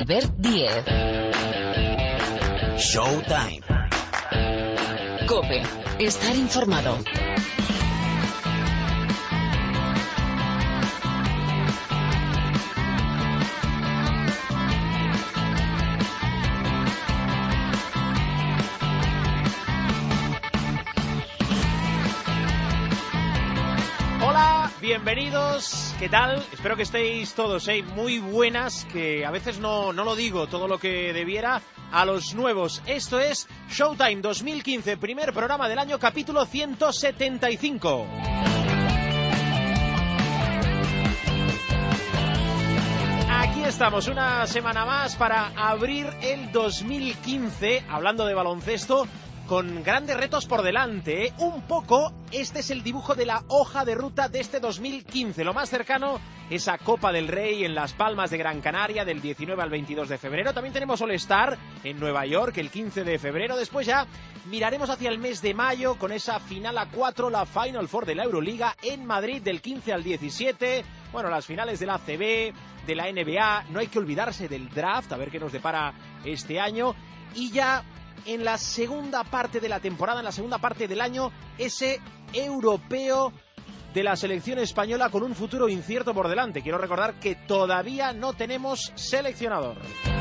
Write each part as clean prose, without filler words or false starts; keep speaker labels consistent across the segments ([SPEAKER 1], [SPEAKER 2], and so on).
[SPEAKER 1] Albert Díez.
[SPEAKER 2] Showtime.
[SPEAKER 1] COPE. Estar informado.
[SPEAKER 3] Bienvenidos, ¿qué tal? Espero que estéis todos muy buenas, que a veces no lo digo todo lo que debiera. A los nuevos, esto es Showtime 2015, primer programa del año, capítulo 175. Aquí estamos, una semana más para abrir el 2015, hablando de baloncesto, con grandes retos por delante, Un poco, este es el dibujo de la hoja de ruta de este 2015. Lo más cercano, esa Copa del Rey en Las Palmas de Gran Canaria del 19 al 22 de febrero. También tenemos All-Star en Nueva York el 15 de febrero. Después ya miraremos hacia el mes de mayo con esa final a 4, la Final Four de la Euroliga en Madrid del 15 al 17. Bueno, las finales de la ACB, de la NBA. No hay que olvidarse del draft, a ver qué nos depara este año. Y ya en la segunda parte de la temporada, en la segunda parte del año, ese europeo de la selección española con un futuro incierto por delante. Quiero recordar que todavía no tenemos seleccionador.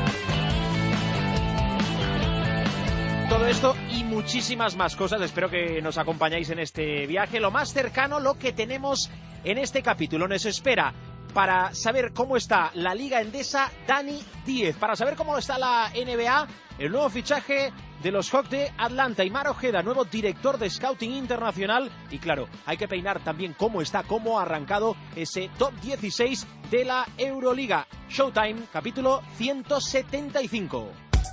[SPEAKER 3] Todo esto y muchísimas más cosas, espero que nos acompañéis en este viaje. Lo más cercano, lo que tenemos en este capítulo, nos espera para saber cómo está la Liga Endesa, Dani Díez. Para saber cómo está la NBA, el nuevo fichaje de los Hawks de Atlanta, Aimar Ojeda, nuevo director de Scouting Internacional. Y claro, hay que peinar también cómo ha arrancado ese top 16 de la Euroliga. Showtime, capítulo 175.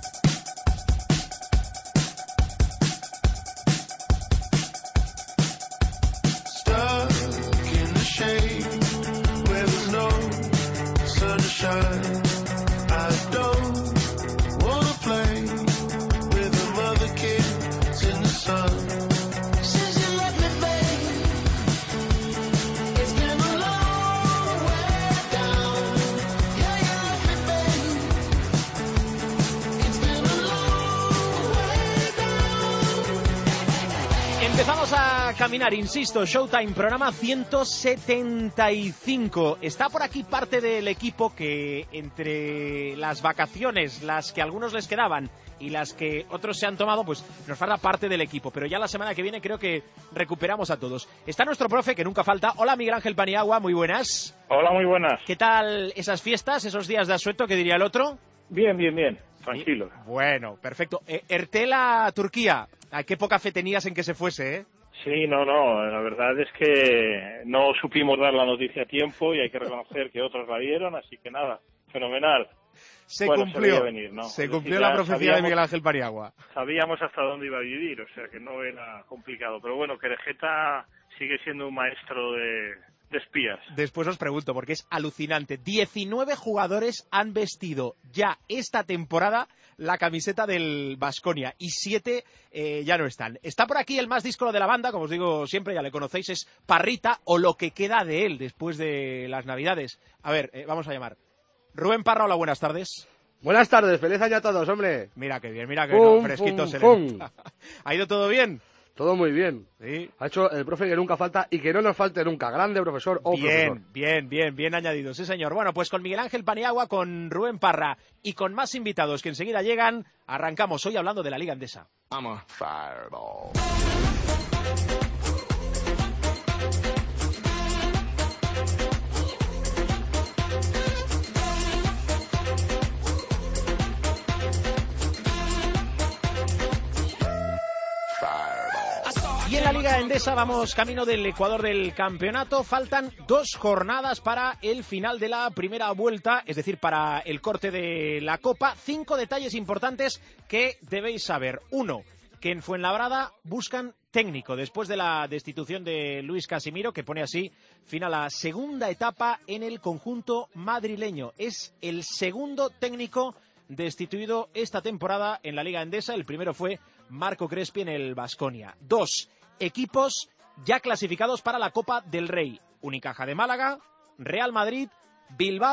[SPEAKER 3] Empezamos a caminar, insisto, Showtime, programa 175. Está por aquí parte del equipo que entre las vacaciones, las que a algunos les quedaban y las que otros se han tomado, pues nos falta parte del equipo. Pero ya la semana que viene creo que recuperamos a todos. Está nuestro profe, que nunca falta. Hola, Miguel Ángel Paniagua, muy buenas.
[SPEAKER 4] Hola, muy buenas.
[SPEAKER 3] ¿Qué tal esas fiestas, esos días de asueto, que diría el otro?
[SPEAKER 4] Bien, tranquilo.
[SPEAKER 3] Bueno, perfecto. Ertela, Turquía, ¿a qué poca fe tenías en que se fuese, eh?
[SPEAKER 4] Sí, no, la verdad es que no supimos dar la noticia a tiempo y hay que reconocer que otros la dieron, así que nada, fenomenal.
[SPEAKER 3] Se cumplió,
[SPEAKER 4] venir, ¿no?
[SPEAKER 3] Se cumplió la profecía de Miguel Ángel Paniagua.
[SPEAKER 4] Sabíamos hasta dónde iba a vivir, o sea que no era complicado, pero bueno, Querejeta sigue siendo un maestro de espías.
[SPEAKER 3] Después os pregunto, porque es alucinante. 19 jugadores han vestido ya esta temporada la camiseta del Baskonia y 7 ya no están. Está por aquí el más díscolo de la banda, como os digo siempre, ya le conocéis, es Parrita, o lo que queda de él después de las Navidades. A ver, vamos a llamar. Rubén Parra, hola, buenas tardes.
[SPEAKER 5] Buenas tardes, feliz año a todos, hombre.
[SPEAKER 3] Mira que bien, fresquito se le... ¿Ha ido todo bien?
[SPEAKER 5] Todo muy bien.
[SPEAKER 3] Sí.
[SPEAKER 5] Ha hecho el profe que nunca falta y que no nos falte nunca. Grande profesor o profesor.
[SPEAKER 3] Bien añadido, sí señor. Bueno, pues con Miguel Ángel Paniagua, con Rubén Parra y con más invitados que enseguida llegan, arrancamos hoy hablando de la Liga Endesa.
[SPEAKER 2] Vamos. Fireball.
[SPEAKER 3] Y en la Liga Endesa vamos camino del Ecuador del campeonato. Faltan 2 jornadas para el final de la primera vuelta, es decir, para el corte de la Copa. 5 detalles importantes que debéis saber. 1, que en Fuenlabrada buscan técnico después de la destitución de Luis Casimiro, que pone así fin a la segunda etapa en el conjunto madrileño. Es el segundo técnico destituido esta temporada en la Liga Endesa. El primero fue Marco Crespi en el Baskonia. 2 equipos ya clasificados para la Copa del Rey: Unicaja de Málaga, Real Madrid, Bilbao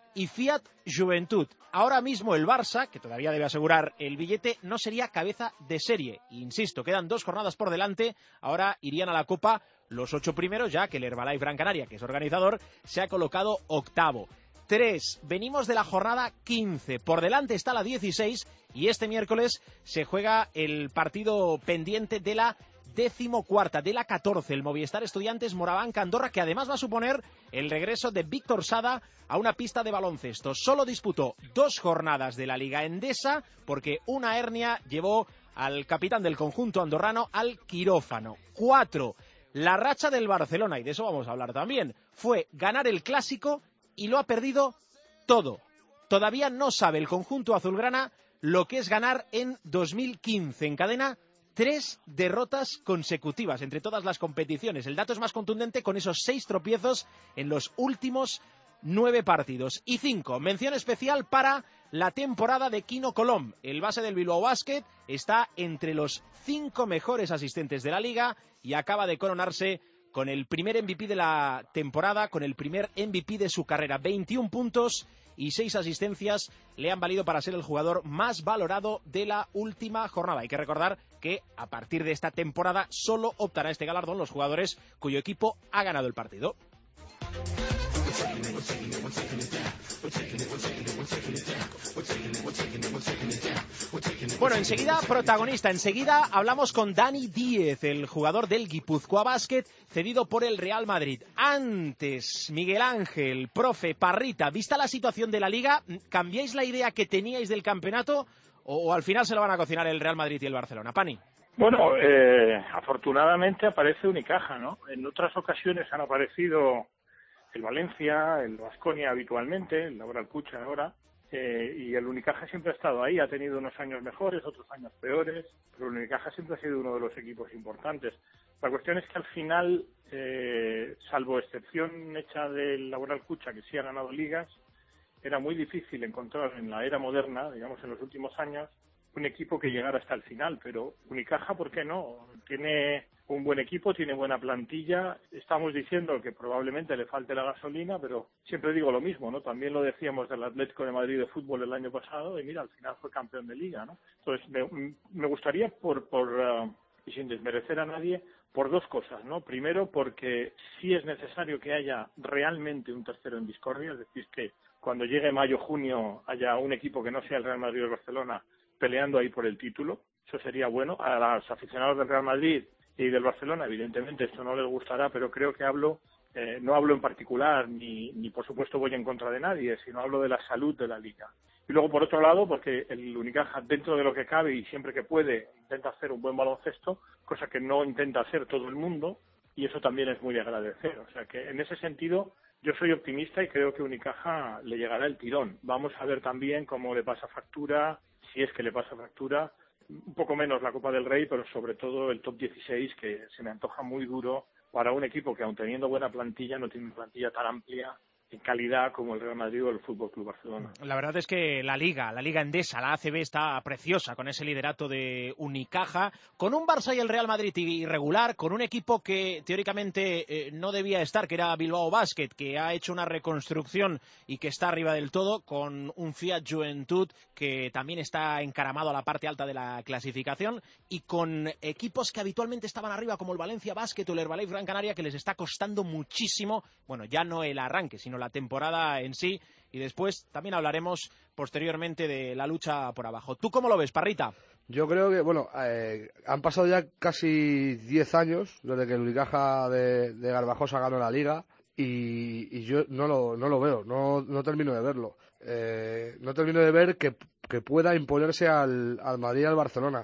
[SPEAKER 3] y Fiat Juventud. Ahora mismo el Barça, que todavía debe asegurar el billete, no sería cabeza de serie. Insisto, quedan 2 jornadas por delante. Ahora irían a la Copa los 8 primeros, ya que el Herbalife Gran Canaria, que es organizador, se ha colocado octavo. 3. Venimos de la jornada 15. Por delante está la 16 y este miércoles se juega el partido pendiente de la 14ª, de la 14, el Movistar Estudiantes Morabanca Andorra, que además va a suponer el regreso de Víctor Sada a una pista de baloncesto. Solo disputó 2 jornadas de la Liga Endesa porque una hernia llevó al capitán del conjunto andorrano al quirófano. 4. La racha del Barcelona, y de eso vamos a hablar también, fue ganar el Clásico y lo ha perdido todo. Todavía no sabe el conjunto azulgrana lo que es ganar en 2015. Encadena 3 derrotas consecutivas entre todas las competiciones. El dato es más contundente con esos 6 tropiezos en los últimos 9 partidos. Y 5, mención especial para la temporada de Kino Colom. El base del Bilbao Basket está entre los 5 mejores asistentes de la liga y acaba de coronarse con el primer MVP de la temporada, con el primer MVP de su carrera. 21 puntos y 6 asistencias le han valido para ser el jugador más valorado de la última jornada. Hay que recordar que a partir de esta temporada solo optará a este galardón los jugadores cuyo equipo ha ganado el partido. Bueno, enseguida protagonista, enseguida hablamos con Dani Díez, el jugador del Guipúzcoa Basket, cedido por el Real Madrid. Antes, Miguel Ángel, profe, Parrita, vista la situación de la Liga, ¿cambiáis la idea que teníais del campeonato o al final se lo van a cocinar el Real Madrid y el Barcelona? Pani.
[SPEAKER 4] Bueno, afortunadamente aparece Unicaja, ¿no? En otras ocasiones han aparecido el Valencia, el Baskonia habitualmente, el Laboral Cucha ahora, y el Unicaja siempre ha estado ahí, ha tenido unos años mejores, otros años peores, pero el Unicaja siempre ha sido uno de los equipos importantes. La cuestión es que al final, salvo excepción hecha del Laboral Cucha, que sí ha ganado ligas, era muy difícil encontrar en la era moderna, digamos en los últimos años, un equipo que llegara hasta el final, pero Unicaja, ¿por qué no? Tiene un buen equipo, tiene buena plantilla. Estamos diciendo que probablemente le falte la gasolina, pero siempre digo lo mismo, ¿no? También lo decíamos del Atlético de Madrid de fútbol el año pasado y mira, al final fue campeón de liga, ¿no? Entonces, me gustaría, y sin desmerecer a nadie, por 2 cosas, ¿no? Primero, porque sí es necesario que haya realmente un tercero en discordia, es decir, que cuando llegue mayo, junio, haya un equipo que no sea el Real Madrid o el Barcelona peleando ahí por el título. Eso sería bueno. A los aficionados del Real Madrid y del Barcelona, evidentemente, esto no les gustará, pero creo que no hablo en particular, ni por supuesto voy en contra de nadie, sino hablo de la salud de la liga. Y luego, por otro lado, porque el Unicaja, dentro de lo que cabe y siempre que puede, intenta hacer un buen baloncesto, cosa que no intenta hacer todo el mundo, y eso también es muy de agradecer. O sea que, en ese sentido, yo soy optimista y creo que Unicaja le llegará el tirón. Vamos a ver también cómo le pasa factura, si es que le pasa factura, un poco menos la Copa del Rey, pero sobre todo el top 16, que se me antoja muy duro para un equipo que, aun teniendo buena plantilla, no tiene una plantilla tan amplia en calidad como el Real Madrid o el Fútbol Club Barcelona.
[SPEAKER 3] La verdad es que la Liga Endesa, la ACB, está preciosa con ese liderato de Unicaja, con un Barça y el Real Madrid irregular, con un equipo que teóricamente no debía estar, que era Bilbao Basket, que ha hecho una reconstrucción y que está arriba del todo, con un Fiat Juventud que también está encaramado a la parte alta de la clasificación, y con equipos que habitualmente estaban arriba, como el Valencia Basket o el Herbalife Gran Canaria, que les está costando muchísimo, bueno, ya no el arranque, sino la temporada en sí, y después también hablaremos posteriormente de la lucha por abajo. ¿Tú cómo lo ves, Parrita?
[SPEAKER 5] Yo creo que, bueno, han pasado ya casi 10 años desde que el Unicaja de Garbajosa ganó la Liga y yo no lo veo, no termino de verlo. No termino de ver que pueda imponerse al Madrid y al Barcelona.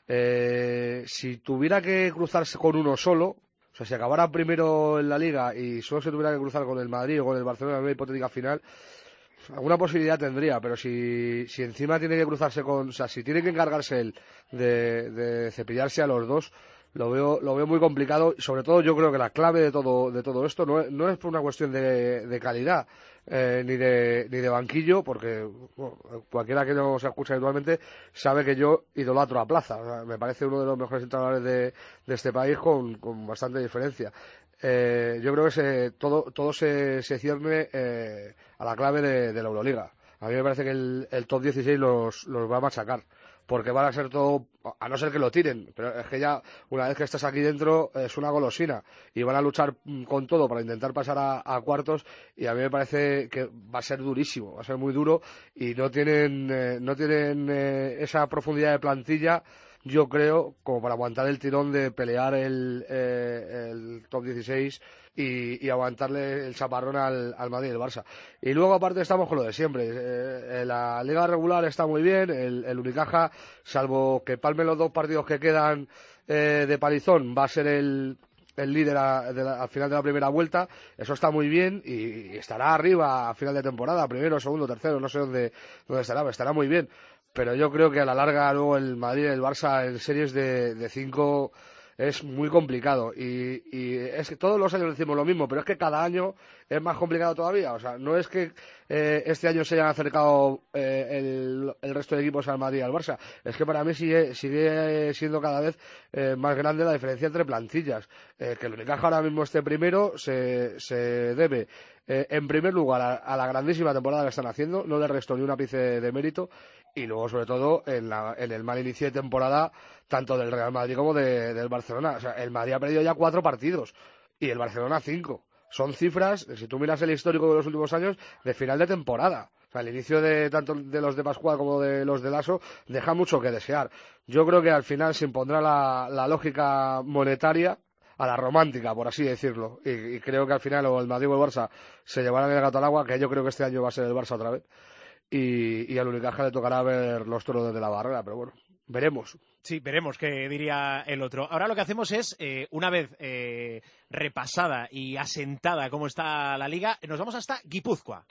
[SPEAKER 5] Si tuviera que cruzarse con uno solo, o sea, si acabara primero en la Liga y solo se tuviera que cruzar con el Madrid o con el Barcelona en una hipotética final, alguna posibilidad tendría, pero si encima tiene que cruzarse o sea, si tiene que encargarse él de cepillarse a los dos, lo veo muy complicado. Sobre todo yo creo que la clave de todo esto no es por una cuestión de calidad, ni de banquillo, porque bueno, cualquiera que nos escucha habitualmente sabe que yo idolatro a Plaza. O sea, me parece uno de los mejores entrenadores de este país con bastante diferencia. yo creo que todo se cierne a la clave de la Euroliga. A mí me parece que el top 16 los va a machacar, porque van a ser todo, a no ser que lo tiren, pero es que ya una vez que estás aquí dentro es una golosina y van a luchar con todo para intentar pasar a cuartos, y a mí me parece que va a ser durísimo, va a ser muy duro, y no tienen esa profundidad de plantilla, yo creo, como para aguantar el tirón de pelear el top 16 y aguantarle el chaparrón al Madrid y el Barça. Y luego, aparte, estamos con lo de siempre. La liga regular está muy bien, el Unicaja, salvo que palme los 2 partidos que quedan de palizón, va a ser el líder al final de la primera vuelta. Eso está muy bien y estará arriba a final de temporada, primero, segundo, tercero, no sé dónde estará, pero estará muy bien. Pero yo creo que a la larga luego el Madrid y el Barça en series de 5 es muy complicado, y es que todos los años decimos lo mismo, pero es que cada año es más complicado todavía. O sea, no es que este año se hayan acercado el resto de equipos al Madrid y al Barça, es que para mí sigue siendo cada vez más grande la diferencia entre plantillas. Que el Unicaja ahora mismo esté primero se debe en primer lugar a la grandísima temporada que están haciendo, no le resto ni un ápice de mérito, y luego sobre todo en el mal inicio de temporada tanto del Real Madrid como del Barcelona. O sea, el Madrid ha perdido ya 4 partidos y el Barcelona 5. Son cifras, si tú miras el histórico de los últimos años, de final de temporada. O sea, el inicio de tanto de los de Pascual como de los de Lasso deja mucho que desear. Yo creo que al final se impondrá la lógica monetaria a la romántica, por así decirlo, y creo que al final o el Madrid o el Barça se llevarán el gato al agua, que yo creo que este año va a ser el Barça otra vez, y al Unicaja le tocará ver los toros desde la barrera, pero bueno, veremos.
[SPEAKER 3] Sí, veremos qué diría el otro. Ahora lo que hacemos es, una vez repasada y asentada cómo está la liga, nos vamos hasta Guipúzcoa.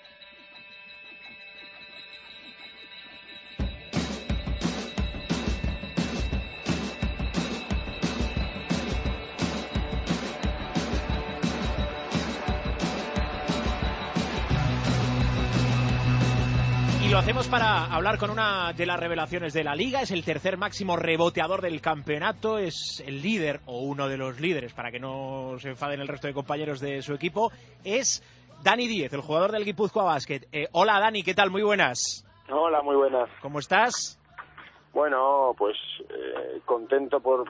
[SPEAKER 3] Y lo hacemos para hablar con una de las revelaciones de la Liga. Es el tercer máximo reboteador del campeonato. Es el líder, o uno de los líderes, para que no se enfaden el resto de compañeros de su equipo. Es Dani Díez, el jugador del Guipúzcoa Basket. Hola, Dani, ¿qué tal? Muy buenas.
[SPEAKER 6] Hola, muy buenas.
[SPEAKER 3] ¿Cómo estás?
[SPEAKER 6] Bueno, pues contento por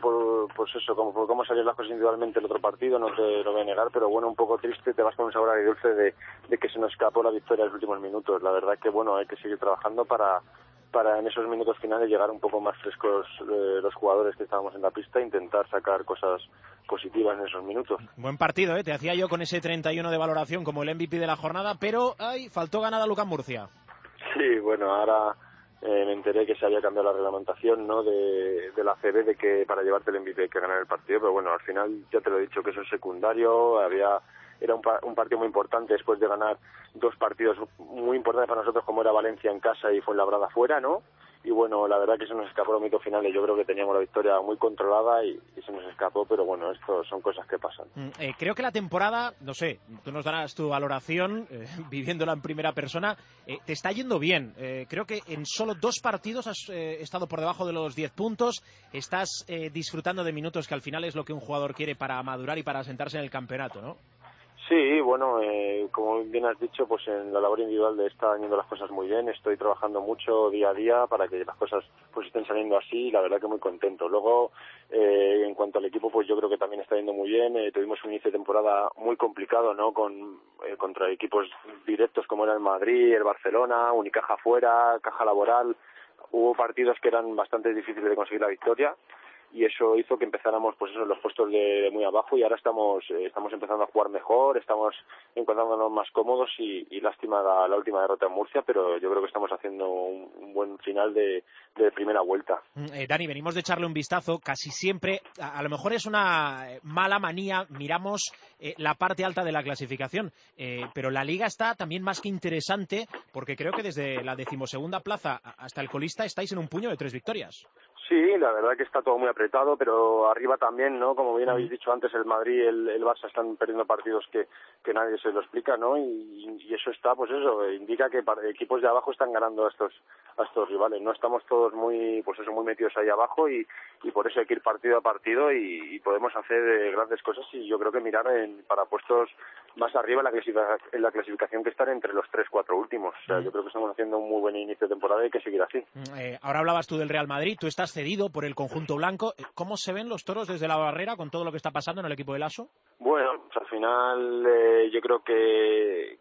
[SPEAKER 6] cómo salieron las cosas individualmente el otro partido, no te lo voy a negar, pero bueno, un poco triste, te vas con un sabor agridulce de que se nos escapó la victoria en los últimos minutos. La verdad que bueno, hay que seguir trabajando para en esos minutos finales llegar un poco más frescos los jugadores que estábamos en la pista e intentar sacar cosas positivas en esos minutos.
[SPEAKER 3] Buen partido, te hacía yo con ese 31 de valoración como el MVP de la jornada, pero faltó ganada Lucas Murcia.
[SPEAKER 6] Sí, bueno, ahora me enteré que se había cambiado la reglamentación, ¿no?, de la ACB, de que para llevarte el MVP hay que ganar el partido, pero bueno, al final ya te lo he dicho que eso es secundario. Era un partido muy importante después de ganar 2 partidos muy importantes para nosotros, como era Valencia en casa y Fuenlabrada fuera, ¿no? Y bueno, la verdad que se nos escapó los minutos finales. Yo creo que teníamos la victoria muy controlada y se nos escapó, pero bueno, esto son cosas que pasan.
[SPEAKER 3] Creo que la temporada, no sé, tú nos darás tu valoración, viviéndola en primera persona, te está yendo bien. Creo que en solo 2 partidos has estado por debajo de los 10 puntos, estás disfrutando de minutos, que al final es lo que un jugador quiere para madurar y para asentarse en el campeonato, ¿no?
[SPEAKER 6] Sí, bueno, como bien has dicho, pues en la labor individual están yendo las cosas muy bien. Estoy trabajando mucho día a día para que las cosas pues estén saliendo así, y la verdad que muy contento. Luego, en cuanto al equipo, pues yo creo que también está yendo muy bien. Tuvimos un inicio de temporada muy complicado, ¿no?, contra equipos directos como era el Madrid, el Barcelona, Unicaja fuera, Caja Laboral. Hubo partidos que eran bastante difíciles de conseguir la victoria, y eso hizo que empezáramos pues eso en los puestos de muy abajo, y ahora estamos empezando a jugar mejor, estamos encontrándonos más cómodos, y lástima la última derrota en Murcia, pero yo creo que estamos haciendo un buen final de primera vuelta.
[SPEAKER 3] Dani, venimos de echarle un vistazo, casi siempre, a lo mejor es una mala manía, miramos la parte alta de la clasificación, pero la Liga está también más que interesante, porque creo que desde la 12ª plaza hasta el colista estáis en un puño de 3 victorias.
[SPEAKER 6] Sí, la verdad que está todo muy apretado, pero arriba también, ¿no? Como bien habéis dicho antes, el Madrid y el Barça están perdiendo partidos que nadie se lo explica, ¿no? Y eso está, pues eso, indica que equipos de abajo están ganando a estos rivales. No estamos todos muy, pues eso, muy metidos ahí abajo y por eso hay que ir partido a partido y podemos hacer grandes cosas y yo creo que mirar para puestos más arriba en la clasificación que estar entre los 3-4 últimos. O sea, yo creo que estamos haciendo un muy buen inicio de temporada y hay que seguir así.
[SPEAKER 3] Ahora hablabas tú del Real Madrid, tú estás cedido por el conjunto blanco. ¿Cómo se ven los toros desde la barrera con todo lo que está pasando en el equipo de Lasso?
[SPEAKER 6] Bueno, pues al final yo creo que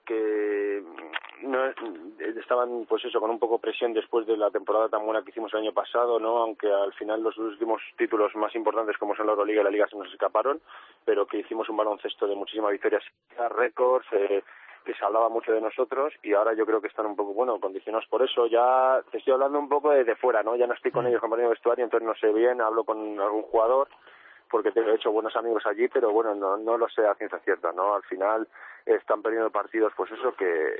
[SPEAKER 6] no, estaban pues eso con un poco presión después de la temporada tan buena que hicimos el año pasado, ¿no? Aunque al final los últimos títulos más importantes como son la Euroliga y la Liga se nos escaparon, pero que hicimos un baloncesto de muchísimas victorias, récords, que se hablaba mucho de nosotros y ahora yo creo que están un poco, bueno, condicionados por eso. Ya te estoy hablando un poco desde fuera, ¿no? Ya no estoy con ellos compartiendo vestuario, entonces no sé bien, hablo con algún jugador porque he hecho buenos amigos allí, pero bueno, no lo sé a ciencia cierta, ¿no? Al final están perdiendo partidos, pues eso,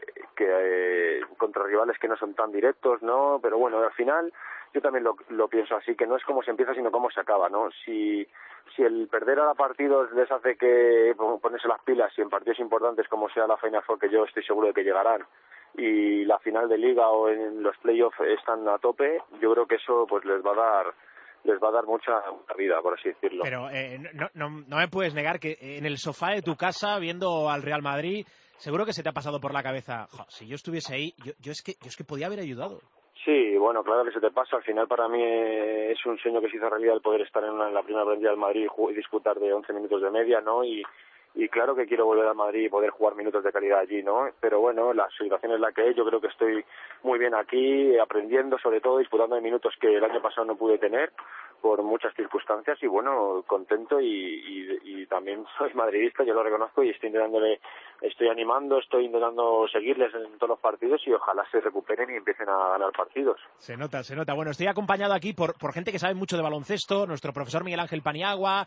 [SPEAKER 6] que contra rivales que no son tan directos, ¿no? Pero bueno, al final yo también lo pienso así, que no es cómo se empieza, sino cómo se acaba, ¿no? Si el perder a partidos les hace que ponerse las pilas y en partidos importantes como sea la Final Four, que yo estoy seguro de que llegarán, y la final de Liga o en los playoffs están a tope, yo creo que eso pues les va a dar mucha vida, por así decirlo.
[SPEAKER 3] Pero no me puedes negar que en el sofá de tu casa, viendo al Real Madrid, seguro que se te ha pasado por la cabeza, si yo estuviese ahí, yo es que podía haber ayudado.
[SPEAKER 6] Sí, bueno, claro que se te pasa. Al final para mí es un sueño que se hizo realidad el poder estar en la primera plantilla del Madrid y disputar de 11 minutos de media, ¿no? Y claro que quiero volver a Madrid y poder jugar minutos de calidad allí, ¿no? Pero bueno, la situación es la que es. Yo creo que estoy muy bien aquí, aprendiendo, sobre todo disputando de minutos que el año pasado no pude tener por muchas circunstancias y bueno, contento y también soy madridista, yo lo reconozco y estoy animando, estoy intentando seguirles en todos los partidos y ojalá se recuperen y empiecen a ganar partidos.
[SPEAKER 3] Se nota. Bueno, estoy acompañado aquí por gente que sabe mucho de baloncesto, nuestro profesor Miguel Ángel Paniagua,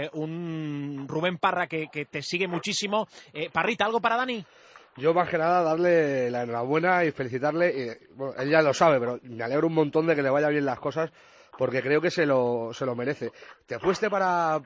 [SPEAKER 3] un Rubén Parra que te sigue muchísimo. Parrita, ¿algo para Dani?
[SPEAKER 5] Yo más que nada darle la enhorabuena y felicitarle, bueno, él ya lo sabe, pero me alegro un montón de que le vaya bien las cosas porque creo que se lo merece. Te fuiste para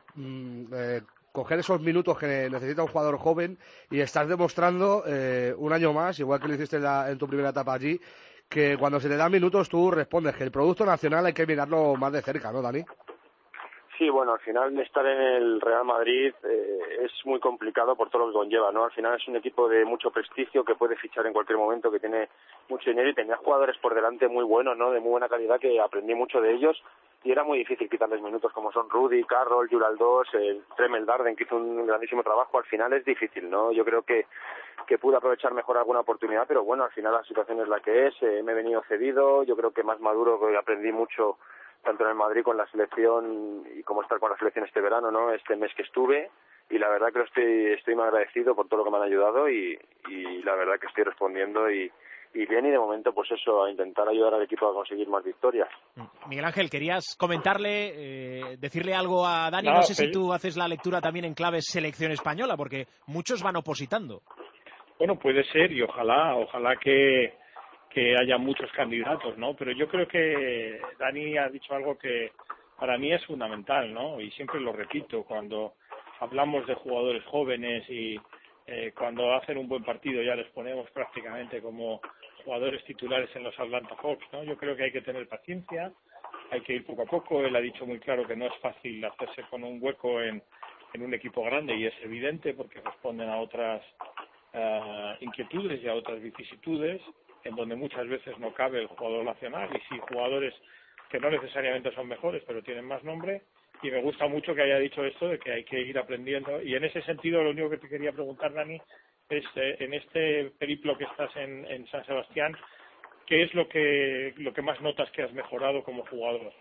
[SPEAKER 5] coger esos minutos que necesita un jugador joven y estás demostrando un año más, igual que lo hiciste en tu primera etapa allí, que cuando se te dan minutos tú respondes, que el producto nacional hay que mirarlo más de cerca, ¿no, Dani?
[SPEAKER 6] Sí, bueno, al final estar en el Real Madrid es muy complicado por todo lo que conlleva, ¿no? Al final es un equipo de mucho prestigio que puede fichar en cualquier momento, que tiene mucho dinero y tenía jugadores por delante muy buenos, ¿no? De muy buena calidad que aprendí mucho de ellos y era muy difícil quitarles minutos como son Rudy, Carroll, Jul Aldós, Tremel Darden, que hizo un grandísimo trabajo. Al final es difícil, ¿no? Yo creo que pude aprovechar mejor alguna oportunidad, pero bueno, al final la situación es la que es. Me he venido cedido, yo creo que más maduro, que aprendí mucho tanto en el Madrid con la selección y como estar con la selección este verano, ¿no? Este mes que estuve y la verdad que estoy muy agradecido por todo lo que me han ayudado y la verdad que estoy respondiendo y bien y de momento pues eso, a intentar ayudar al equipo a conseguir más victorias.
[SPEAKER 3] Miguel Ángel, querías comentarle, decirle algo a Dani, no sé si tú haces la lectura también en clave selección española porque muchos van opositando.
[SPEAKER 4] Bueno, puede ser y ojalá que haya muchos candidatos, ¿no? Pero yo creo que Dani ha dicho algo que para mí es fundamental, ¿no? Y siempre lo repito, cuando hablamos de jugadores jóvenes y cuando hacen un buen partido ya les ponemos prácticamente como jugadores titulares en los Atlanta Hawks, ¿no? Yo creo que hay que tener paciencia, hay que ir poco a poco. Él ha dicho muy claro que no es fácil hacerse con un hueco en un equipo grande y es evidente porque responden a otras inquietudes y a otras vicisitudes en donde muchas veces no cabe el jugador nacional y sí jugadores que no necesariamente son mejores pero tienen más nombre, y me gusta mucho que haya dicho esto de que hay que ir aprendiendo y en ese sentido lo único que te quería preguntar, Dani, es en este periplo que estás en San Sebastián, ¿qué es lo que más notas que has mejorado como jugador?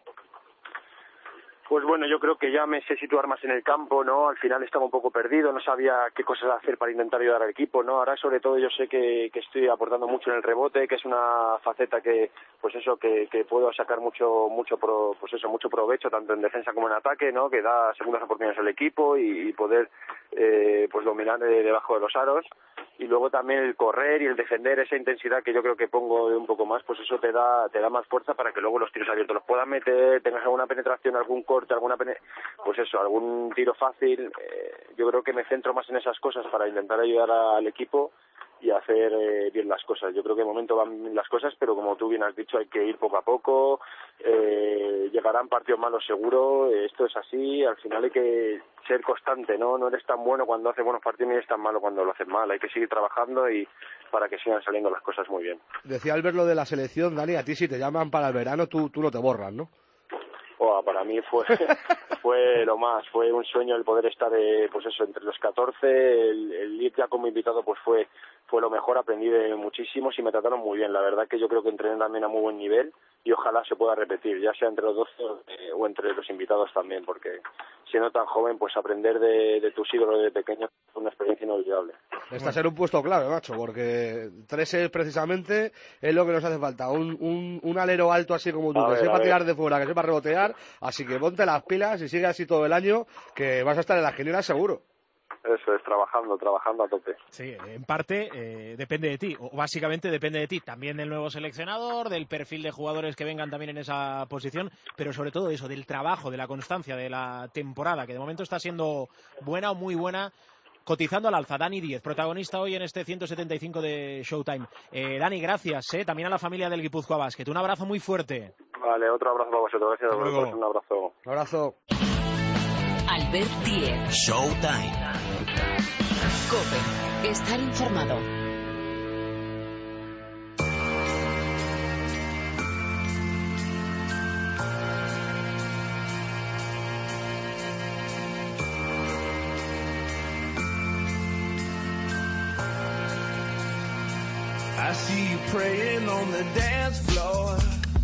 [SPEAKER 6] Pues bueno, yo creo que ya me sé situar más en el campo, ¿no? Al final estaba un poco perdido, no sabía qué cosas hacer para intentar ayudar al equipo, ¿no? Ahora sobre todo yo sé que estoy aportando mucho en el rebote, que es una faceta que puedo sacar mucho provecho tanto en defensa como en ataque, ¿no? Que da segundas oportunidades al equipo y poder pues dominar debajo de los aros. y luego también el correr y el defender, esa intensidad que yo creo que pongo de un poco más, pues eso te da más fuerza para que luego los tiros abiertos los puedas meter, tengas alguna penetración, algún corte, pues eso, algún tiro fácil. Yo creo que me centro más en esas cosas para intentar ayudar al equipo y hacer bien las cosas. Yo creo que de momento van bien las cosas, pero como tú bien has dicho, hay que ir poco a poco, llegarán partidos malos seguro, esto es así, al final hay que ser constante, no eres tan bueno cuando haces buenos partidos ni eres tan malo cuando lo haces mal, hay que seguir trabajando y para que sigan saliendo las cosas muy bien.
[SPEAKER 5] Decía Albert lo de la selección, Dani, a ti si te llaman para el verano tú no te borras, ¿no?
[SPEAKER 6] Para mí fue lo más, fue un sueño el poder estar pues eso, entre los 14, el ir ya como invitado pues fue lo mejor, aprendí muchísimo y me trataron muy bien, la verdad que yo creo que entrené también a muy buen nivel y ojalá se pueda repetir, ya sea entre los 12 o entre los invitados también, porque siendo tan joven pues aprender de tus ídolos de pequeño es una experiencia inolvidable.
[SPEAKER 5] Está a ser un puesto clave, macho, porque 3 precisamente es lo que nos hace falta, un alero alto así como tú, que sepa tirar de fuera, que sepa rebotear, así que ponte las pilas y sigue así todo el año, que vas a estar en la quiniela seguro.
[SPEAKER 6] Eso es, trabajando a tope.
[SPEAKER 3] Sí, en parte depende de ti, o básicamente depende de ti, también del nuevo seleccionador, del perfil de jugadores que vengan también en esa posición, pero sobre todo eso, del trabajo, de la constancia, de la temporada, que de momento está siendo buena o muy buena, cotizando al alza. Dani Díez, protagonista hoy en este 175 de Showtime. Dani, gracias, también a la familia del Guipúzcoa Basket. Un abrazo muy fuerte.
[SPEAKER 6] Vale, otro abrazo para vosotros, gracias a vosotros, un abrazo.
[SPEAKER 5] Un abrazo.
[SPEAKER 1] Albert Díez.
[SPEAKER 2] Showtime.
[SPEAKER 1] COPE. Estar informado.
[SPEAKER 2] I see you praying on the dance floor.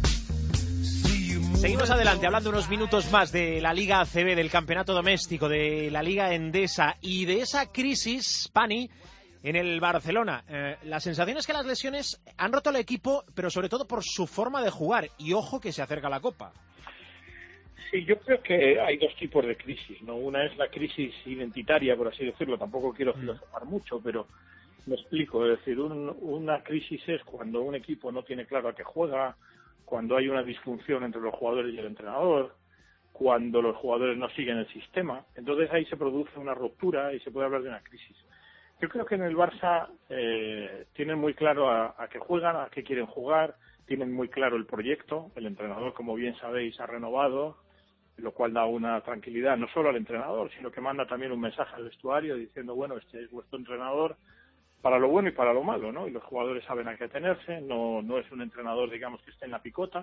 [SPEAKER 3] Seguimos adelante, hablando unos minutos más de la Liga ACB, del campeonato doméstico, de la Liga Endesa y de esa crisis, Pani, en el Barcelona. La sensación es que las lesiones han roto al equipo, pero sobre todo por su forma de jugar. Y ojo que se acerca la Copa.
[SPEAKER 4] Sí, yo creo que hay dos tipos de crisis, ¿no? Una es la crisis identitaria, por así decirlo. Tampoco quiero filosofar mucho, pero me explico. Es decir, una crisis es cuando un equipo no tiene claro a qué juega, cuando hay una disfunción entre los jugadores y el entrenador, cuando los jugadores no siguen el sistema. Entonces ahí se produce una ruptura y se puede hablar de una crisis. Yo creo que en el Barça tienen muy claro a qué juegan, a qué quieren jugar, tienen muy claro el proyecto. El entrenador, como bien sabéis, ha renovado, lo cual da una tranquilidad no solo al entrenador, sino que manda también un mensaje al vestuario diciendo, bueno, este es vuestro entrenador, para lo bueno y para lo malo, ¿no? Y los jugadores saben a qué atenerse, no es un entrenador, digamos, que esté en la picota.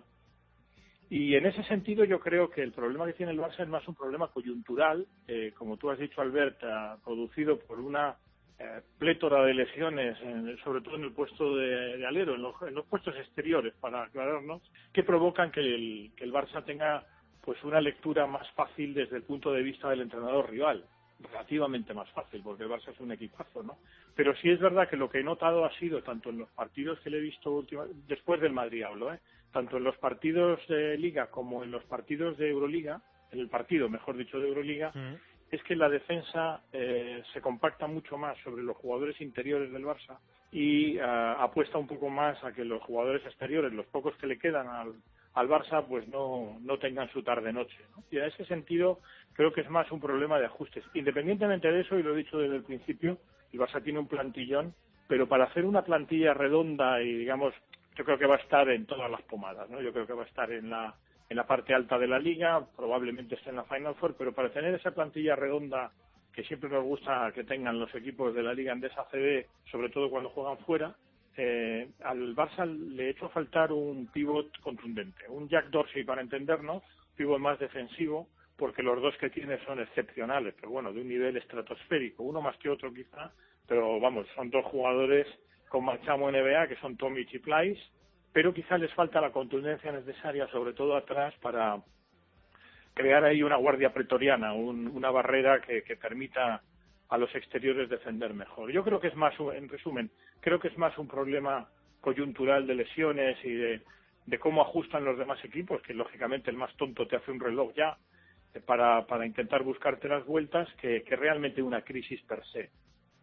[SPEAKER 4] Y en ese sentido yo creo que el problema que tiene el Barça es más un problema coyuntural, como tú has dicho, Albert, producido por una plétora de lesiones, sobre todo en el puesto de alero, en los puestos exteriores, para aclararnos, que provocan que el Barça tenga pues una lectura más fácil desde el punto de vista del entrenador rival. Relativamente más fácil, porque el Barça es un equipazo, ¿no? Pero sí es verdad que lo que he notado ha sido, tanto en los partidos que le he visto después del Madrid hablo, tanto en los partidos de Liga como en los partidos de Euroliga, en el partido, mejor dicho, de Euroliga, es que la defensa se compacta mucho más sobre los jugadores interiores del Barça y apuesta un poco más a que los jugadores exteriores, los pocos que le quedan al Barça, pues no tengan su tarde-noche, ¿no? Y en ese sentido creo que es más un problema de ajustes. Independientemente de eso, y lo he dicho desde el principio, el Barça tiene un plantillón, pero para hacer una plantilla redonda y, digamos, yo creo que va a estar en todas las pomadas, ¿no? Yo creo que va a estar en la parte alta de la Liga, probablemente esté en la Final Four, pero para tener esa plantilla redonda que siempre nos gusta que tengan los equipos de la Liga Endesa ACB, sobre todo cuando juegan fuera, al Barça le he hecho faltar un pívot contundente, un Jack Dorsey para entendernos, pívot más defensivo, porque los dos que tiene son excepcionales, pero bueno, de un nivel estratosférico, uno más que otro quizá, pero vamos, son dos jugadores con marchamo NBA que son Tomic y Plyce, pero quizá les falta la contundencia necesaria, sobre todo atrás, para crear ahí una guardia pretoriana, una barrera que permita a los exteriores defender mejor. Yo creo que es más, en resumen, creo que es más un problema coyuntural de lesiones y de cómo ajustan los demás equipos, que lógicamente el más tonto te hace un reloj ya para intentar buscarte las vueltas, que realmente una crisis per se.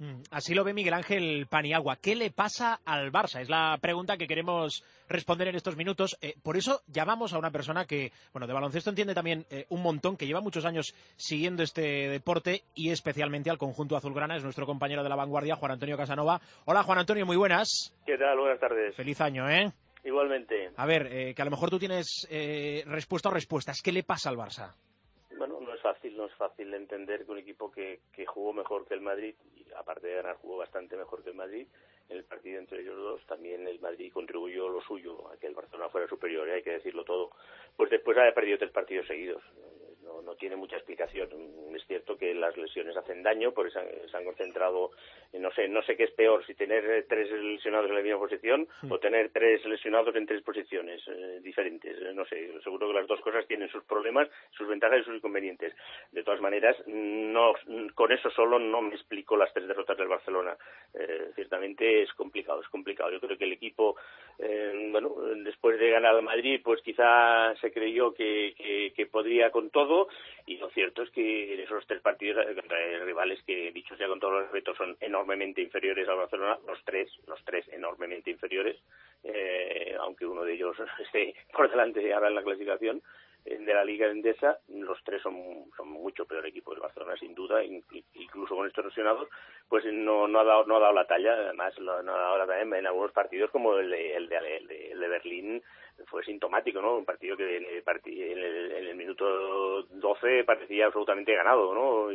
[SPEAKER 3] Así lo ve Miguel Ángel Paniagua. ¿Qué le pasa al Barça? Es la pregunta que queremos responder en estos minutos. Por eso llamamos a una persona que, bueno, de baloncesto entiende también un montón, que lleva muchos años siguiendo este deporte y especialmente al conjunto azulgrana. Es nuestro compañero de La Vanguardia, Juan Antonio Casanova. Hola, Juan Antonio, muy buenas.
[SPEAKER 7] ¿Qué tal? Buenas tardes.
[SPEAKER 3] Feliz año, ¿eh?
[SPEAKER 7] Igualmente.
[SPEAKER 3] A ver, que a lo mejor tú tienes respuesta o respuestas. ¿Qué le pasa al Barça?
[SPEAKER 7] Bueno, no es fácil entender que un equipo que jugó mejor que el Madrid, y aparte de ganar jugó bastante mejor que el Madrid, en el partido entre ellos dos también el Madrid contribuyó lo suyo a que el Barcelona fuera superior, hay que decirlo todo, pues después de haber perdido 3 partidos seguidos. No tiene mucha explicación. Es cierto que las lesiones hacen daño, porque se han concentrado, no sé qué es peor, si tener 3 lesionados en la misma posición o tener 3 lesionados en 3 posiciones diferentes. No sé, seguro que las dos cosas tienen sus problemas, sus ventajas y sus inconvenientes. De todas maneras, con eso solo no me explico las 3 derrotas del Barcelona. Ciertamente es complicado. Yo creo que el equipo, después de ganar al Madrid, pues quizá se creyó que podría con todo, y lo cierto es que en esos 3 partidos contra rivales que, dicho sea con todos los respetos, son enormemente inferiores al Barcelona, los tres enormemente inferiores, aunque uno de ellos esté por delante ahora en la clasificación de la Liga Endesa, los 3 son mucho peor equipo del Barcelona, sin duda, incluso con estos lesionados, pues no ha dado la talla. Además no ha dado la talla en algunos partidos, como el de Berlín, fue sintomático, ¿no? Un partido que en el minuto 12 parecía absolutamente ganado, ¿no?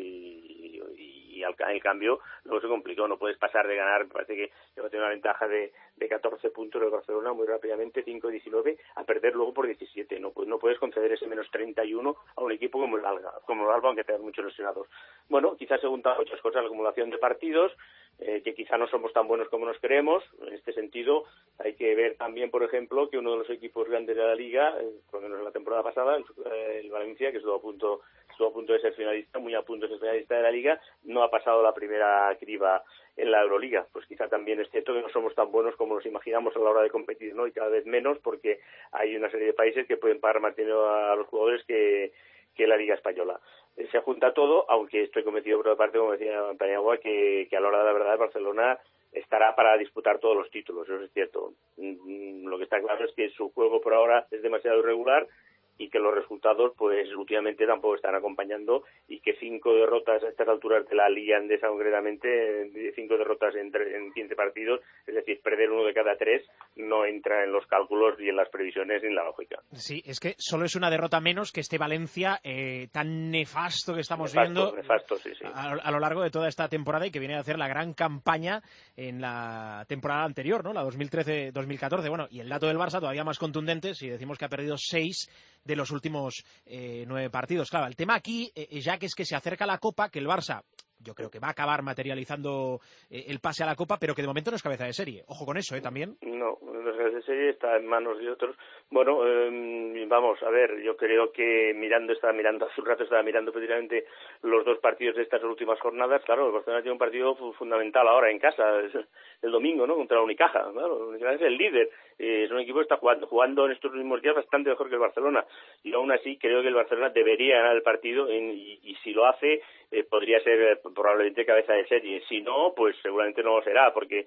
[SPEAKER 7] Y al cambio luego se complicó. No puedes pasar de ganar, parece que va a tener una ventaja de 14 puntos el Barcelona muy rápidamente, 5-19, a perder luego por 17. No puedes conceder ese menos 31 a un equipo como el Alba, aunque tenga muchos lesionados. Bueno, quizás se juntan muchas cosas, la acumulación de partidos, que quizá no somos tan buenos como nos creemos. En este sentido, hay que ver también, por ejemplo, que uno de los equipos grandes de la Liga, por lo menos la temporada pasada, el Valencia, que estuvo a punto de ser finalista, muy a punto de ser finalista de la Liga, no ha pasado la primera criba en la Euroliga. Pues quizá también es cierto que no somos tan buenos como nos imaginamos a la hora de competir, ¿no? Y cada vez menos, porque hay una serie de países que pueden pagar más dinero a los jugadores que la Liga Española. Se junta todo, aunque estoy convencido por otra parte, como decía Paniagua, que a la hora de la verdad el Barcelona estará para disputar todos los títulos, eso es cierto. Lo que está claro es que su juego por ahora es demasiado irregular y que los resultados pues últimamente tampoco están acompañando, y que 5 derrotas a estas alturas de la Liga Endesa concretamente, 5 derrotas en 15 partidos, es decir, perder 1 de cada 3, no entra en los cálculos ni en las previsiones ni en la lógica.
[SPEAKER 3] Sí, es que solo es una derrota menos que este Valencia tan nefasto que estamos viendo
[SPEAKER 7] sí.
[SPEAKER 3] A lo largo de toda esta temporada, y que viene a hacer la gran campaña en la temporada anterior, ¿no? La 2013-2014. Bueno, y el dato del Barça todavía más contundente, si decimos que ha perdido 6 de los últimos 9 partidos. Claro, el tema aquí, ya que es que se acerca la Copa, que el Barça, yo creo que va a acabar materializando el pase a la Copa, pero que de momento no es cabeza de serie. Ojo con eso, también.
[SPEAKER 7] No, la cabeza de serie está en manos de otros. Bueno, vamos a ver, yo creo que hace un rato estaba mirando precisamente los 2 partidos de estas últimas jornadas. Claro, el Barcelona tiene un partido fundamental ahora en casa, el domingo, ¿no? Contra la Unicaja. Claro, la Unicaja es el líder. Es un equipo que está jugando en estos últimos días bastante mejor que el Barcelona. Y aún así creo que el Barcelona debería ganar el partido, y si lo hace, podría ser probablemente cabeza de serie. Si no, pues seguramente no lo será, porque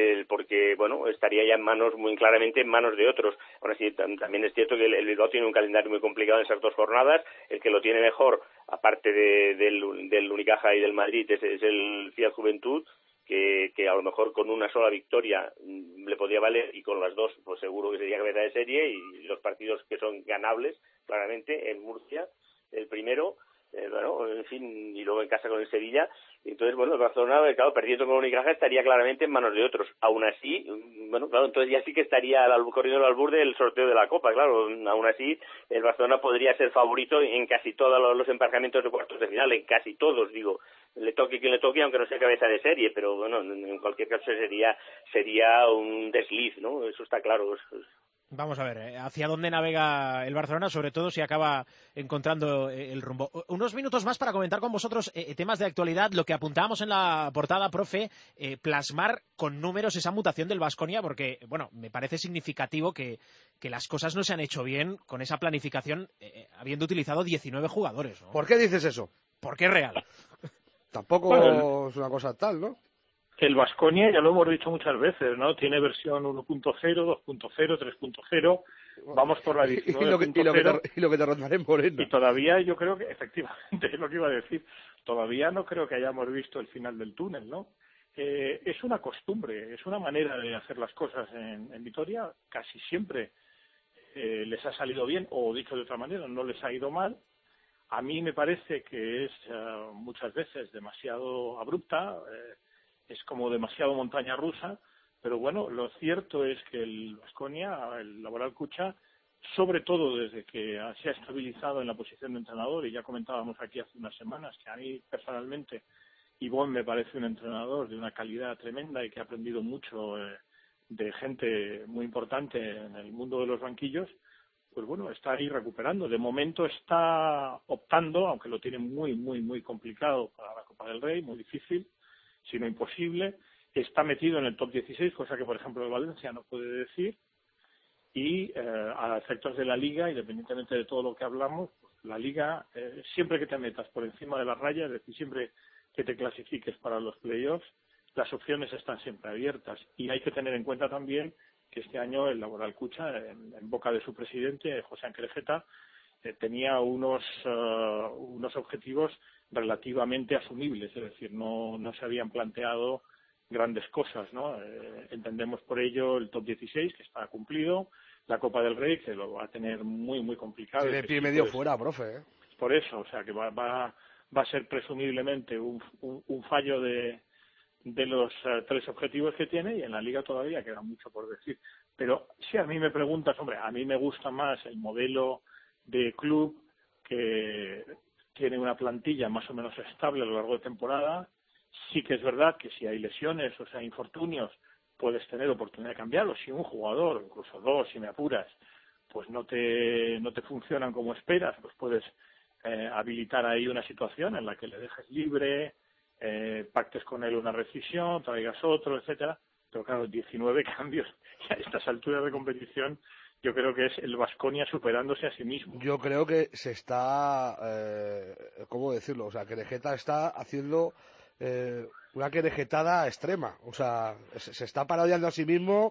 [SPEAKER 7] bueno, estaría ya muy claramente en manos de otros. Ahora sí, también es cierto que el Bilbao tiene un calendario muy complicado en esas 2 jornadas. El que lo tiene mejor, aparte del Unicaja y del Madrid, es el Fiat Juventud, que a lo mejor con una sola victoria le podría valer, y con las 2 pues seguro que sería cabeza de serie. Y los partidos que son ganables, claramente, en Murcia, el primero, en fin, y luego en casa con el Sevilla. Entonces, bueno, el Barcelona, claro, perdiendo con Unicaja, estaría claramente en manos de otros. Aún así, bueno, claro, entonces ya sí que estaría corriendo al albur del sorteo de la Copa, claro. Aún así, el Barcelona podría ser favorito en casi todos los emparejamientos de cuartos de final, en casi todos, digo. Le toque quien le toque, aunque no sea cabeza de serie, pero bueno, en cualquier caso sería un desliz, ¿no? Eso está claro.
[SPEAKER 3] Vamos a ver, hacia dónde navega el Barcelona, sobre todo si acaba encontrando el rumbo. Unos minutos más para comentar con vosotros temas de actualidad. Lo que apuntábamos en la portada, profe, plasmar con números esa mutación del Baskonia, porque, bueno, me parece significativo que las cosas no se han hecho bien con esa planificación, habiendo utilizado 19 jugadores, ¿no?
[SPEAKER 5] ¿Por qué dices eso?
[SPEAKER 3] Porque es real.
[SPEAKER 5] Tampoco es una cosa tal, ¿no?
[SPEAKER 4] El Baskonia, ya lo hemos dicho muchas veces, ¿no? Tiene versión 1.0, 2.0, 3.0, vamos por la 19.0.
[SPEAKER 5] Y lo que te rondaré en Morena.
[SPEAKER 4] Y todavía yo creo que, efectivamente, es lo que iba a decir, todavía no creo que hayamos visto el final del túnel, ¿no? Es una costumbre, es una manera de hacer las cosas en Vitoria, casi siempre les ha salido bien, o dicho de otra manera, no les ha ido mal. A mí me parece que es muchas veces demasiado abrupta, es como demasiado montaña rusa, pero bueno, lo cierto es que el Baskonia, el Laboral Cucha, sobre todo desde que se ha estabilizado en la posición de entrenador, y ya comentábamos aquí hace unas semanas que a mí personalmente Ivón me parece un entrenador de una calidad tremenda y que ha aprendido mucho de gente muy importante en el mundo de los banquillos, pues bueno, está ahí recuperando. De momento está optando, aunque lo tiene muy, muy, muy complicado para la Copa del Rey, muy difícil, sino imposible. Está metido en el top 16, cosa que, por ejemplo, el Valencia no puede decir. Y a efectos de la Liga, independientemente de todo lo que hablamos, pues la Liga, siempre que te metas por encima de la raya, es decir, siempre que te clasifiques para los playoffs, las opciones están siempre abiertas. Y hay que tener en cuenta también que este año el Laboral Cucha, en boca de su presidente, José Ángel Ejeta, tenía unos objetivos relativamente asumibles, es decir, no se habían planteado grandes cosas, ¿no? Entendemos por ello el top 16, que está cumplido, la Copa del Rey, que lo va a tener muy, muy complicado.
[SPEAKER 5] Tiene pie medio fuera, profe, ¿eh?
[SPEAKER 4] Por eso, o sea, que va a ser presumiblemente un fallo de los tres objetivos que tiene, y en la Liga todavía queda mucho por decir. Pero si a mí me preguntas, hombre, a mí me gusta más el modelo de club que tiene una plantilla más o menos estable a lo largo de temporada. Sí que es verdad que si hay lesiones, o sea, infortunios, puedes tener oportunidad de cambiarlo. Si un jugador, incluso dos, si me apuras, pues no te funcionan como esperas, pues puedes habilitar ahí una situación en la que le dejes libre, pactes con él una rescisión, traigas otro, etcétera. Pero claro, 19 cambios a estas alturas de competición, yo creo que es el Baskonia superándose a sí mismo.
[SPEAKER 5] Yo creo que se está, ¿cómo decirlo? O sea, que Querejeta está haciendo una querejetada extrema. O sea, se está parodiando a sí mismo,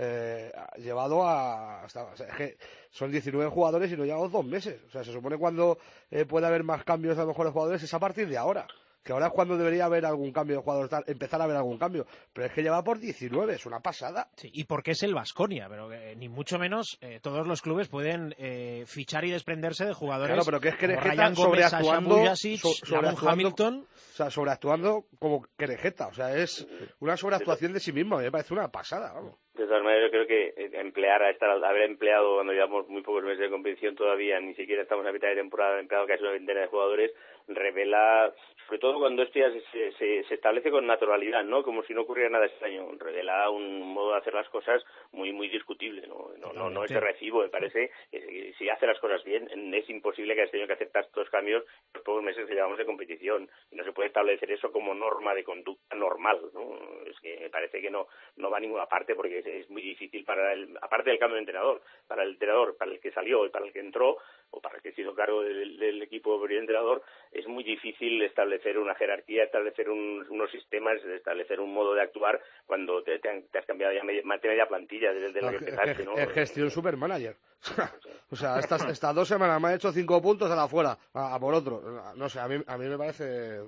[SPEAKER 5] llevado a... o sea, es que son 19 jugadores y no llevamos 2 meses. O sea, se supone cuando puede haber más cambios de los mejores jugadores es a partir de ahora. Que ahora es cuando debería haber algún cambio de jugador, empezar a haber algún cambio. Pero es que lleva por 19, es una pasada.
[SPEAKER 3] Sí, y porque es el Baskonia, pero ni mucho menos todos los clubes pueden fichar y desprenderse de jugadores.
[SPEAKER 5] Claro, pero que es Querejeta
[SPEAKER 3] Ryan Gómez,
[SPEAKER 5] sobreactuando,
[SPEAKER 3] Hamilton.
[SPEAKER 5] O sea, sobreactuando como Querejeta. O sea, es una sobreactuación de sí mismo. Me parece una pasada, vamos.
[SPEAKER 7] De todas maneras, yo creo que haber empleado, cuando llevamos muy pocos meses de competición todavía, ni siquiera estamos a mitad de temporada, haber empleado casi una veintena de jugadores, revela, sobre todo cuando esto ya se establece con naturalidad, ¿no? Como si no ocurriera nada este año, revela un modo de hacer las cosas muy, muy discutible, no es de recibo. Me parece que si hace las cosas bien, es imposible que hayas tenido que aceptar estos cambios los pocos meses que llevamos de competición, y no se puede establecer eso como norma de conducta normal, ¿no? Es que me parece que no va a ninguna parte, porque es muy difícil aparte del cambio de entrenador, para el entrenador, para el que salió y para el que entró, o para el que se hizo cargo del equipo de entrenador, es muy difícil establecer una jerarquía, establecer unos sistemas, establecer un modo de actuar cuando te has cambiado ya media plantilla desde la que empezaste, ¿no?
[SPEAKER 5] Es gestión supermanager. O sea, estas 2 semanas me ha hecho 5 puntos a la fuera, a por otro. No sé, a mí me parece...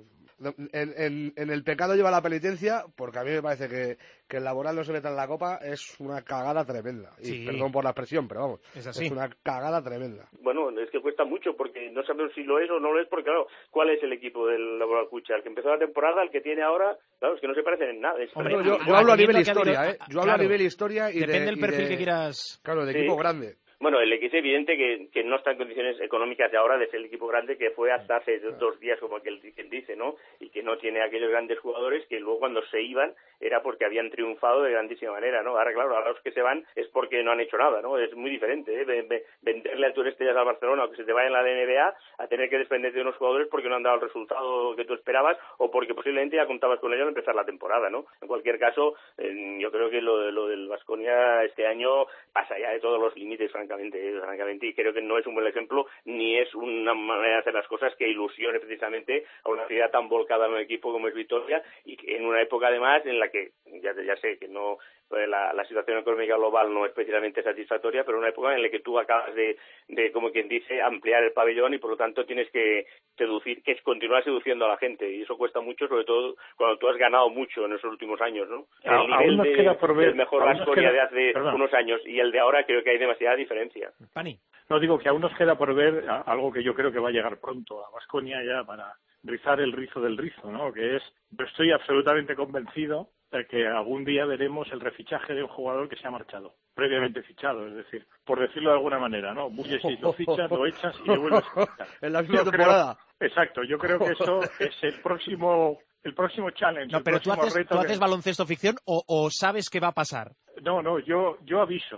[SPEAKER 5] En el pecado lleva la penitencia, porque a mí me parece que el Laboral no se meta en la Copa es una cagada tremenda. Y perdón por la expresión, pero vamos, es una cagada tremenda.
[SPEAKER 7] Bueno, es que cuesta mucho, porque no sabemos si lo es o no lo es, porque claro, ¿cuál es el equipo del Laboral Cucha? El que empezó la temporada, el que tiene ahora, claro, es que no se parecen en nada.
[SPEAKER 5] Hombre, yo hablo a nivel historia, Yo hablo a nivel historia y
[SPEAKER 3] depende del perfil que quieras.
[SPEAKER 5] Claro, de equipo grande.
[SPEAKER 7] Bueno, el X es evidente que no está en condiciones económicas de ahora de ser el equipo grande que fue hasta hace 2 días, como quien dice, ¿no? Y que no tiene aquellos grandes jugadores que luego cuando se iban era porque habían triunfado de grandísima manera, ¿no? Ahora, claro, ahora los que se van es porque no han hecho nada, ¿no? Es muy diferente, ¿eh? Venderle a tus estrellas al Barcelona o que se te vaya en la NBA a tener que desprenderte de unos jugadores porque no han dado el resultado que tú esperabas o porque posiblemente ya contabas con ellos al empezar la temporada, ¿no? En cualquier caso, yo creo que lo del Baskonia este año pasa ya de todos los límites, francamente. francamente, y creo que no es un buen ejemplo, ni es una manera de hacer las cosas que ilusione precisamente a una ciudad tan volcada en un equipo como es Vitoria, y en una época además en la que, ya sé que no, la situación económica global no es especialmente satisfactoria, pero una época en la que tú acabas de como quien dice, ampliar el pabellón y por lo tanto tienes que continuar seduciendo a la gente, y eso cuesta mucho, sobre todo cuando tú has ganado mucho en esos últimos años, ¿no? El nivel del mejor Baskonia de hace unos años y el de ahora creo que hay demasiada diferencia.
[SPEAKER 3] Pani.
[SPEAKER 4] No, digo que aún nos queda por ver algo que yo creo que va a llegar pronto a Baskonia ya para rizar el rizo del rizo, ¿no? Que es, yo estoy absolutamente convencido de que algún día veremos el refichaje de un jugador que se ha marchado, previamente fichado, es decir, por decirlo de alguna manera, ¿no? Bujicic lo fichas, lo echas y lo vuelves a fichar.
[SPEAKER 5] En la misma temporada.
[SPEAKER 4] Exacto, yo creo que eso es el próximo challenge.
[SPEAKER 3] No, pero tú haces baloncesto ficción o sabes qué va a pasar.
[SPEAKER 4] No, yo aviso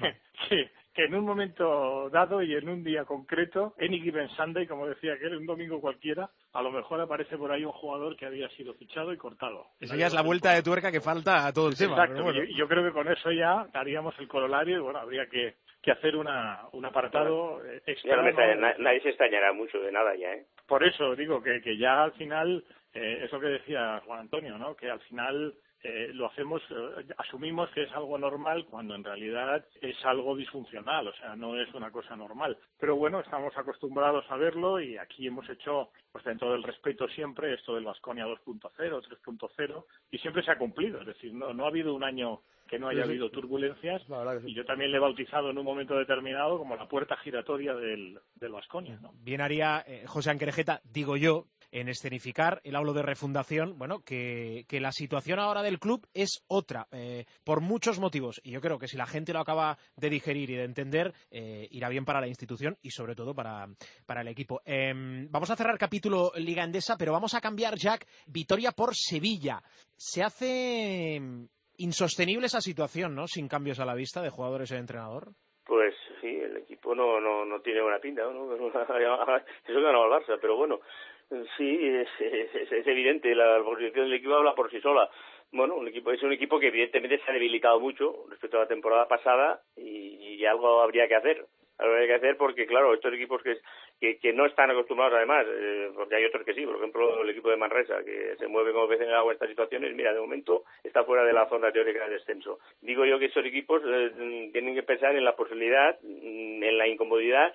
[SPEAKER 4] que en un momento dado y en un día concreto, any given Sunday, como decía aquel, un domingo cualquiera, a lo mejor aparece por ahí un jugador que había sido fichado y cortado.
[SPEAKER 3] Esa ya es la vuelta de tuerca que falta a todo el tema.
[SPEAKER 4] Exacto, bueno. yo creo que con eso ya daríamos el corolario y bueno, habría que hacer un apartado extra.
[SPEAKER 7] Nadie se extrañará mucho de nada ya, ¿eh?
[SPEAKER 4] Por eso digo que ya al final, es lo que decía Juan Antonio, ¿no? Que al final lo hacemos, asumimos que es algo normal cuando en realidad es algo disfuncional, o sea, no es una cosa normal. Pero bueno, estamos acostumbrados a verlo y aquí hemos hecho, pues dentro del respeto siempre, esto del Baskonia 2.0, 3.0 y siempre se ha cumplido, es decir, no ha habido un año que no haya habido turbulencias y yo también le he bautizado en un momento determinado como la puerta giratoria del Baskonia, ¿no?
[SPEAKER 3] Bien haría José Anquerejeta, digo yo, en escenificar el aulo de refundación, bueno, que la situación ahora del club es otra, por muchos motivos, y yo creo que si la gente lo acaba de digerir y de entender, irá bien para la institución y sobre todo para el equipo. Vamos a cerrar capítulo Liga Endesa, pero vamos a cambiar, Jack, Vitoria por Sevilla. Se hace insostenible esa situación, ¿no? Sin cambios a la vista de jugadores y de entrenador.
[SPEAKER 7] Pues sí, el equipo no tiene buena pinta, ¿no? Eso que ganó el Barça, pero bueno, sí, es evidente, la posición del equipo habla por sí sola. Bueno, es un equipo que evidentemente se ha debilitado mucho respecto a la temporada pasada y algo habría que hacer. Porque, claro, estos equipos que no están acostumbrados, además, porque hay otros que sí, por ejemplo, el equipo de Manresa, que se mueve como pez en el agua en estas situaciones, mira, de momento está fuera de la zona teórica de descenso. Digo yo que estos equipos tienen que pensar en la posibilidad, en la incomodidad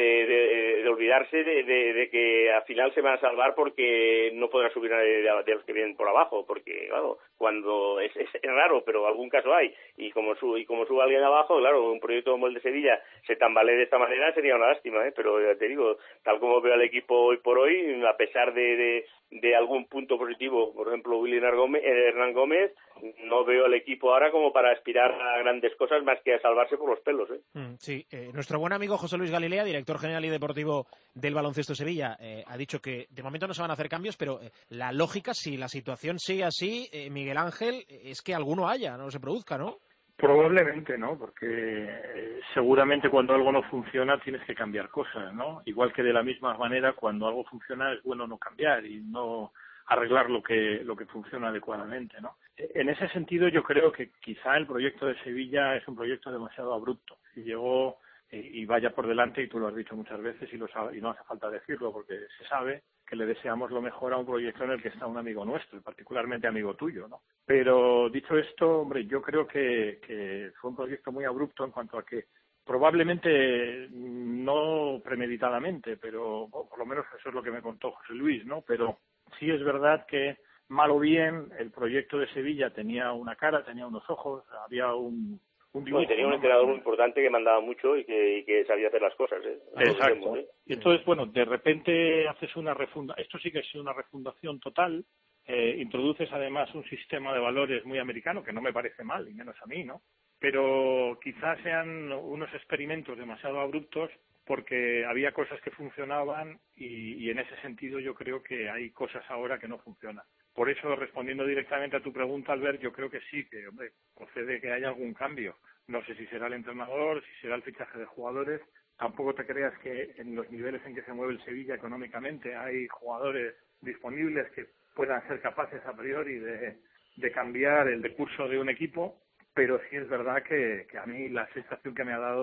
[SPEAKER 7] de olvidarse de que al final se van a salvar porque no podrán subir de los que vienen por abajo, porque, claro, cuando es raro, pero algún caso hay, y como sube alguien abajo, claro, un proyecto como el de Sevilla se tambalee de esta manera sería una lástima, pero ya te digo, tal como veo al equipo hoy por hoy, a pesar de algún punto positivo, por ejemplo Hernán Gómez, no veo al equipo ahora como para aspirar a grandes cosas más que a salvarse por los pelos,
[SPEAKER 3] Sí, nuestro buen amigo José Luis Galilea, director general y deportivo del Baloncesto Sevilla, ha dicho que de momento no se van a hacer cambios, pero la lógica, si la situación sigue así, Miguel Ángel, es que alguno haya, no se produzca, ¿no?
[SPEAKER 4] Probablemente, ¿no? Porque seguramente cuando algo no funciona tienes que cambiar cosas, ¿no? Igual que de la misma manera cuando algo funciona es bueno no cambiar y no arreglar lo que funciona adecuadamente, ¿no? En ese sentido yo creo que quizá el proyecto de Sevilla es un proyecto demasiado abrupto. Si llegó y vaya por delante, y tú lo has dicho muchas veces y no hace falta decirlo porque se sabe que le deseamos lo mejor a un proyecto en el que está un amigo nuestro, particularmente amigo tuyo, ¿no? Pero dicho esto, hombre, yo creo que fue un proyecto muy abrupto en cuanto a que probablemente no premeditadamente, pero por lo menos eso es lo que me contó José Luis, ¿no? Pero sí es verdad que mal o bien el proyecto de Sevilla tenía una cara, tenía unos ojos, había un dibujo,
[SPEAKER 7] y tenía un entrenador muy importante que mandaba mucho y que sabía hacer las cosas,
[SPEAKER 4] Exacto. Y entonces, bueno, de repente haces una refundación, esto sí que es una refundación total, introduces además un sistema de valores muy americano, que no me parece mal, y menos a mí, ¿no? Pero quizás sean unos experimentos demasiado abruptos porque había cosas que funcionaban y en ese sentido yo creo que hay cosas ahora que no funcionan. Por eso, respondiendo directamente a tu pregunta, Albert, yo creo que sí, que hombre, procede que haya algún cambio. No sé si será el entrenador, si será el fichaje de jugadores. Tampoco te creas que en los niveles en que se mueve el Sevilla económicamente hay jugadores disponibles que puedan ser capaces a priori de cambiar el decurso de un equipo, pero sí es verdad que a mí la sensación que me ha dado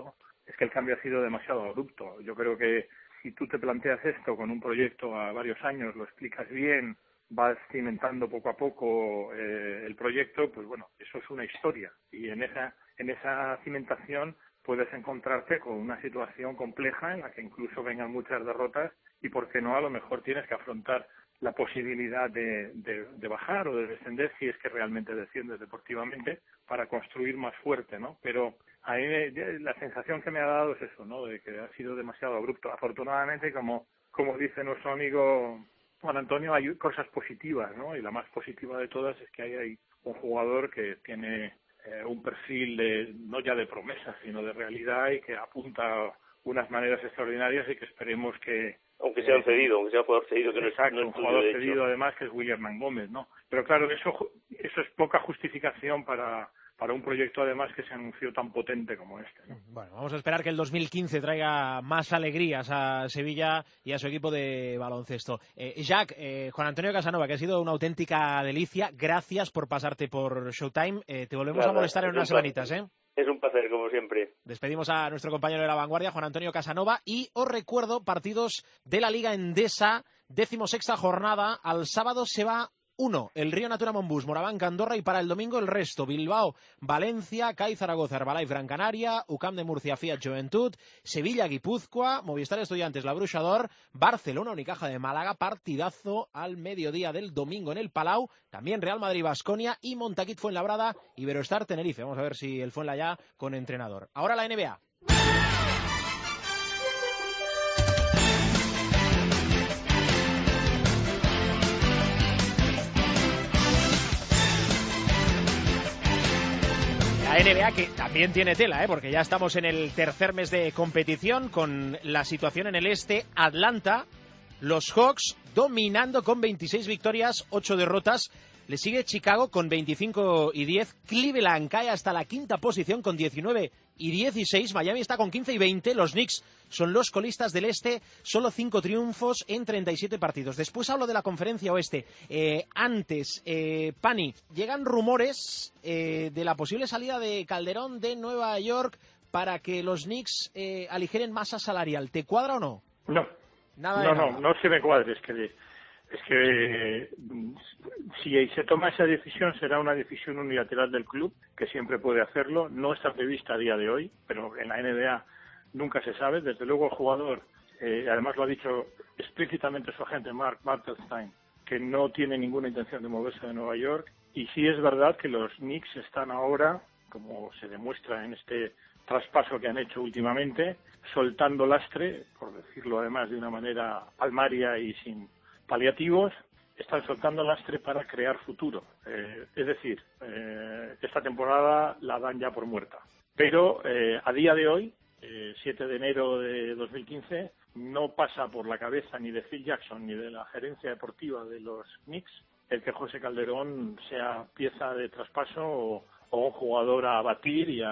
[SPEAKER 4] es que el cambio ha sido demasiado abrupto. Yo creo que si tú te planteas esto con un proyecto a varios años, lo explicas bien, vas cimentando poco a poco el proyecto, pues bueno, eso es una historia. Y en esa cimentación puedes encontrarte con una situación compleja en la que incluso vengan muchas derrotas y, ¿por qué no?, a lo mejor tienes que afrontar la posibilidad de bajar o de descender si es que realmente desciendes deportivamente para construir más fuerte, ¿no? Pero a mí la sensación que me ha dado es eso, ¿no?, de que ha sido demasiado abrupto. Afortunadamente, como dice nuestro amigo Juan Antonio, hay cosas positivas, ¿no? Y la más positiva de todas es que hay un jugador que tiene un perfil no ya de promesa, sino de realidad y que apunta unas maneras extraordinarias y que esperemos que...
[SPEAKER 7] Aunque sea un jugador cedido, que
[SPEAKER 4] exacto,
[SPEAKER 7] no es
[SPEAKER 4] un jugador cedido además, que es William Gómez, ¿no? Pero claro, eso es poca justificación para un proyecto además que se anunció tan potente como este, ¿no?
[SPEAKER 3] Bueno, vamos a esperar que el 2015 traiga más alegrías a Sevilla y a su equipo de baloncesto. Jack, Juan Antonio Casanova, que ha sido una auténtica delicia, gracias por pasarte por Showtime. Te volvemos a molestar en unas semanitas, ¿eh?
[SPEAKER 7] Es un placer, como siempre.
[SPEAKER 3] Despedimos a nuestro compañero de La Vanguardia, Juan Antonio Casanova, y os recuerdo partidos de la Liga Endesa, 16ª jornada. Al sábado se va 1, el Río Natura Monbús, Moraván, Andorra, y para el domingo el resto: Bilbao, Valencia, CAI Zaragoza, Herbalife Gran Canaria, UCAM de Murcia, Fiat Juventud, Sevilla, Guipúzcoa, Movistar Estudiantes, La Bruixador, Barcelona, Unicaja de Málaga, partidazo al mediodía del domingo en el Palau, también Real Madrid, Baskonia, y Montaquit Fuenlabrada, Iberostar Tenerife. Vamos a ver si el Fuenlabrada con entrenador. Ahora la NBA. La NBA, que también tiene tela, porque ya estamos en el tercer mes de competición con la situación en el este. Atlanta, los Hawks dominando con 26 victorias, 8 derrotas. Le sigue Chicago con 25 y 10. Cleveland cae hasta la quinta posición con 19 y 16. Miami está con 15 y 20. Los Knicks son los colistas del este. Solo 5 triunfos en 37 partidos. Después hablo de la conferencia oeste. Antes, Pani, llegan rumores de la posible salida de Calderón de Nueva York para que los Knicks aligeren masa salarial. ¿Te cuadra o no?
[SPEAKER 4] No. No se me cuadre. Es que si se toma esa decisión será una decisión unilateral del club, que siempre puede hacerlo. No está prevista a día de hoy, pero en la NBA nunca se sabe. Desde luego el jugador, además lo ha dicho explícitamente su agente Mark Bartelstein, que no tiene ninguna intención de moverse de Nueva York. Y sí es verdad que los Knicks están ahora, como se demuestra en este traspaso que han hecho últimamente, soltando lastre, por decirlo además de una manera palmaria y sin paliativos, están soltando lastre para crear futuro. Es decir, esta temporada la dan ya por muerta. Pero a día de hoy, 7 de enero de 2015, no pasa por la cabeza ni de Phil Jackson ni de la gerencia deportiva de los Knicks el que José Calderón sea pieza de traspaso o un jugador a batir y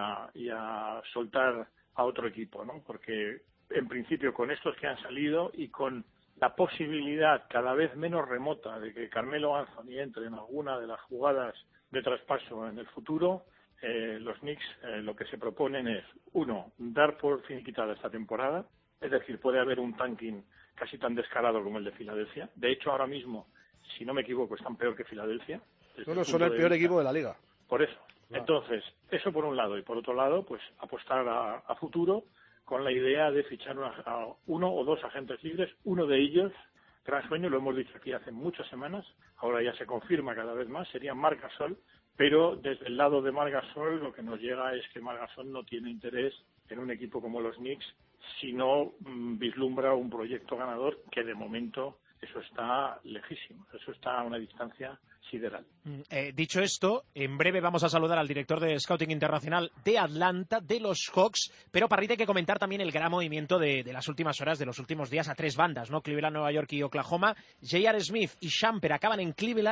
[SPEAKER 4] a soltar a otro equipo, ¿no? Porque en principio con estos que han salido y con la posibilidad cada vez menos remota de que Carmelo Anthony entre en alguna de las jugadas de traspaso en el futuro, los Knicks lo que se proponen es, uno, dar por finiquitada esta temporada, es decir, puede haber un tanking casi tan descarado como el de Filadelfia. De hecho, ahora mismo, si no me equivoco, están peor que Filadelfia.
[SPEAKER 5] No, son el peor equipo de la liga.
[SPEAKER 4] Por eso. Claro. Entonces, eso por un lado. Y por otro lado, pues apostar a futuro con la idea de fichar a 1 o 2 agentes libres. Uno de ellos, gran sueño, lo hemos dicho aquí hace muchas semanas, ahora ya se confirma cada vez más, sería Marc Gasol, pero desde el lado de Marc Gasol lo que nos llega es que Marc Gasol no tiene interés en un equipo como los Knicks si no vislumbra un proyecto ganador, que de momento eso está lejísimo, eso está a una distancia sideral.
[SPEAKER 3] Dicho esto, en breve vamos a saludar al director de Scouting Internacional de Atlanta, de los Hawks, pero Parrita, hay que comentar también el gran movimiento de las últimas horas, de los últimos días, a 3 bandas, ¿no? Cleveland, Nueva York y Oklahoma. J.R. Smith y Shumpert acaban en Cleveland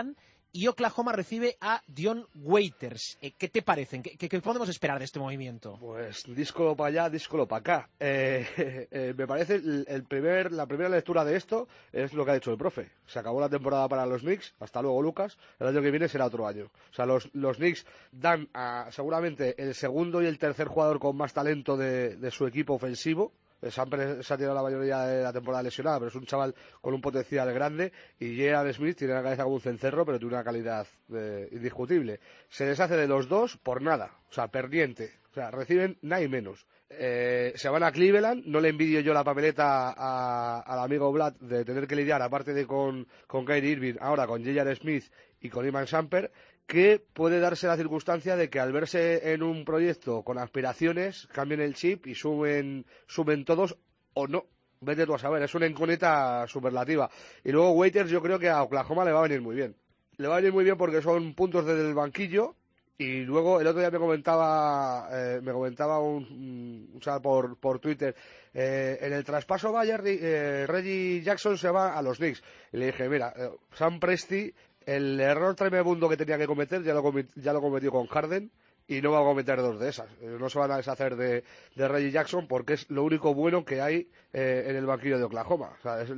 [SPEAKER 3] y Oklahoma recibe a Dion Waiters. ¿Qué te parecen? ¿Qué podemos esperar de este movimiento?
[SPEAKER 5] Pues díscolo para allá, díscolo para acá. Me parece la primera lectura de esto es lo que ha dicho el profe. Se acabó la temporada para los Knicks, hasta luego Lucas, el año que viene será otro año. O sea, los Knicks dan seguramente el segundo y el tercer jugador con más talento de su equipo ofensivo. Se ha tirado la mayoría de la temporada lesionada, pero es un chaval con un potencial grande, y J.R. Smith tiene la cabeza como un cencerro, pero tiene una calidad indiscutible. Se deshace de los dos por nada, o sea, perdiente, o sea, reciben nada y menos. Se van a Cleveland, no le envidio yo la papeleta al amigo Vlad de tener que lidiar, aparte de con Kyrie Irving, ahora con J.R. Smith y con Iman Shumpert, que puede darse la circunstancia de que al verse en un proyecto con aspiraciones cambien el chip y suben todos o no. Vete tú a saber, es una incógnita superlativa. Y luego Waiters, yo creo que a Oklahoma le va a venir muy bien. Le va a venir muy bien porque son puntos desde el banquillo. Y luego el otro día me comentaba un chaval por Twitter, en el traspaso Bayern, Reggie Jackson se va a los Knicks. Y le dije, mira, Sam Presti, el error tremebundo que tenía que cometer ya lo cometió con Harden, y no va a cometer dos de esas. No se van a deshacer de Reggie Jackson porque es lo único bueno que hay en el banquillo de Oklahoma. O sea,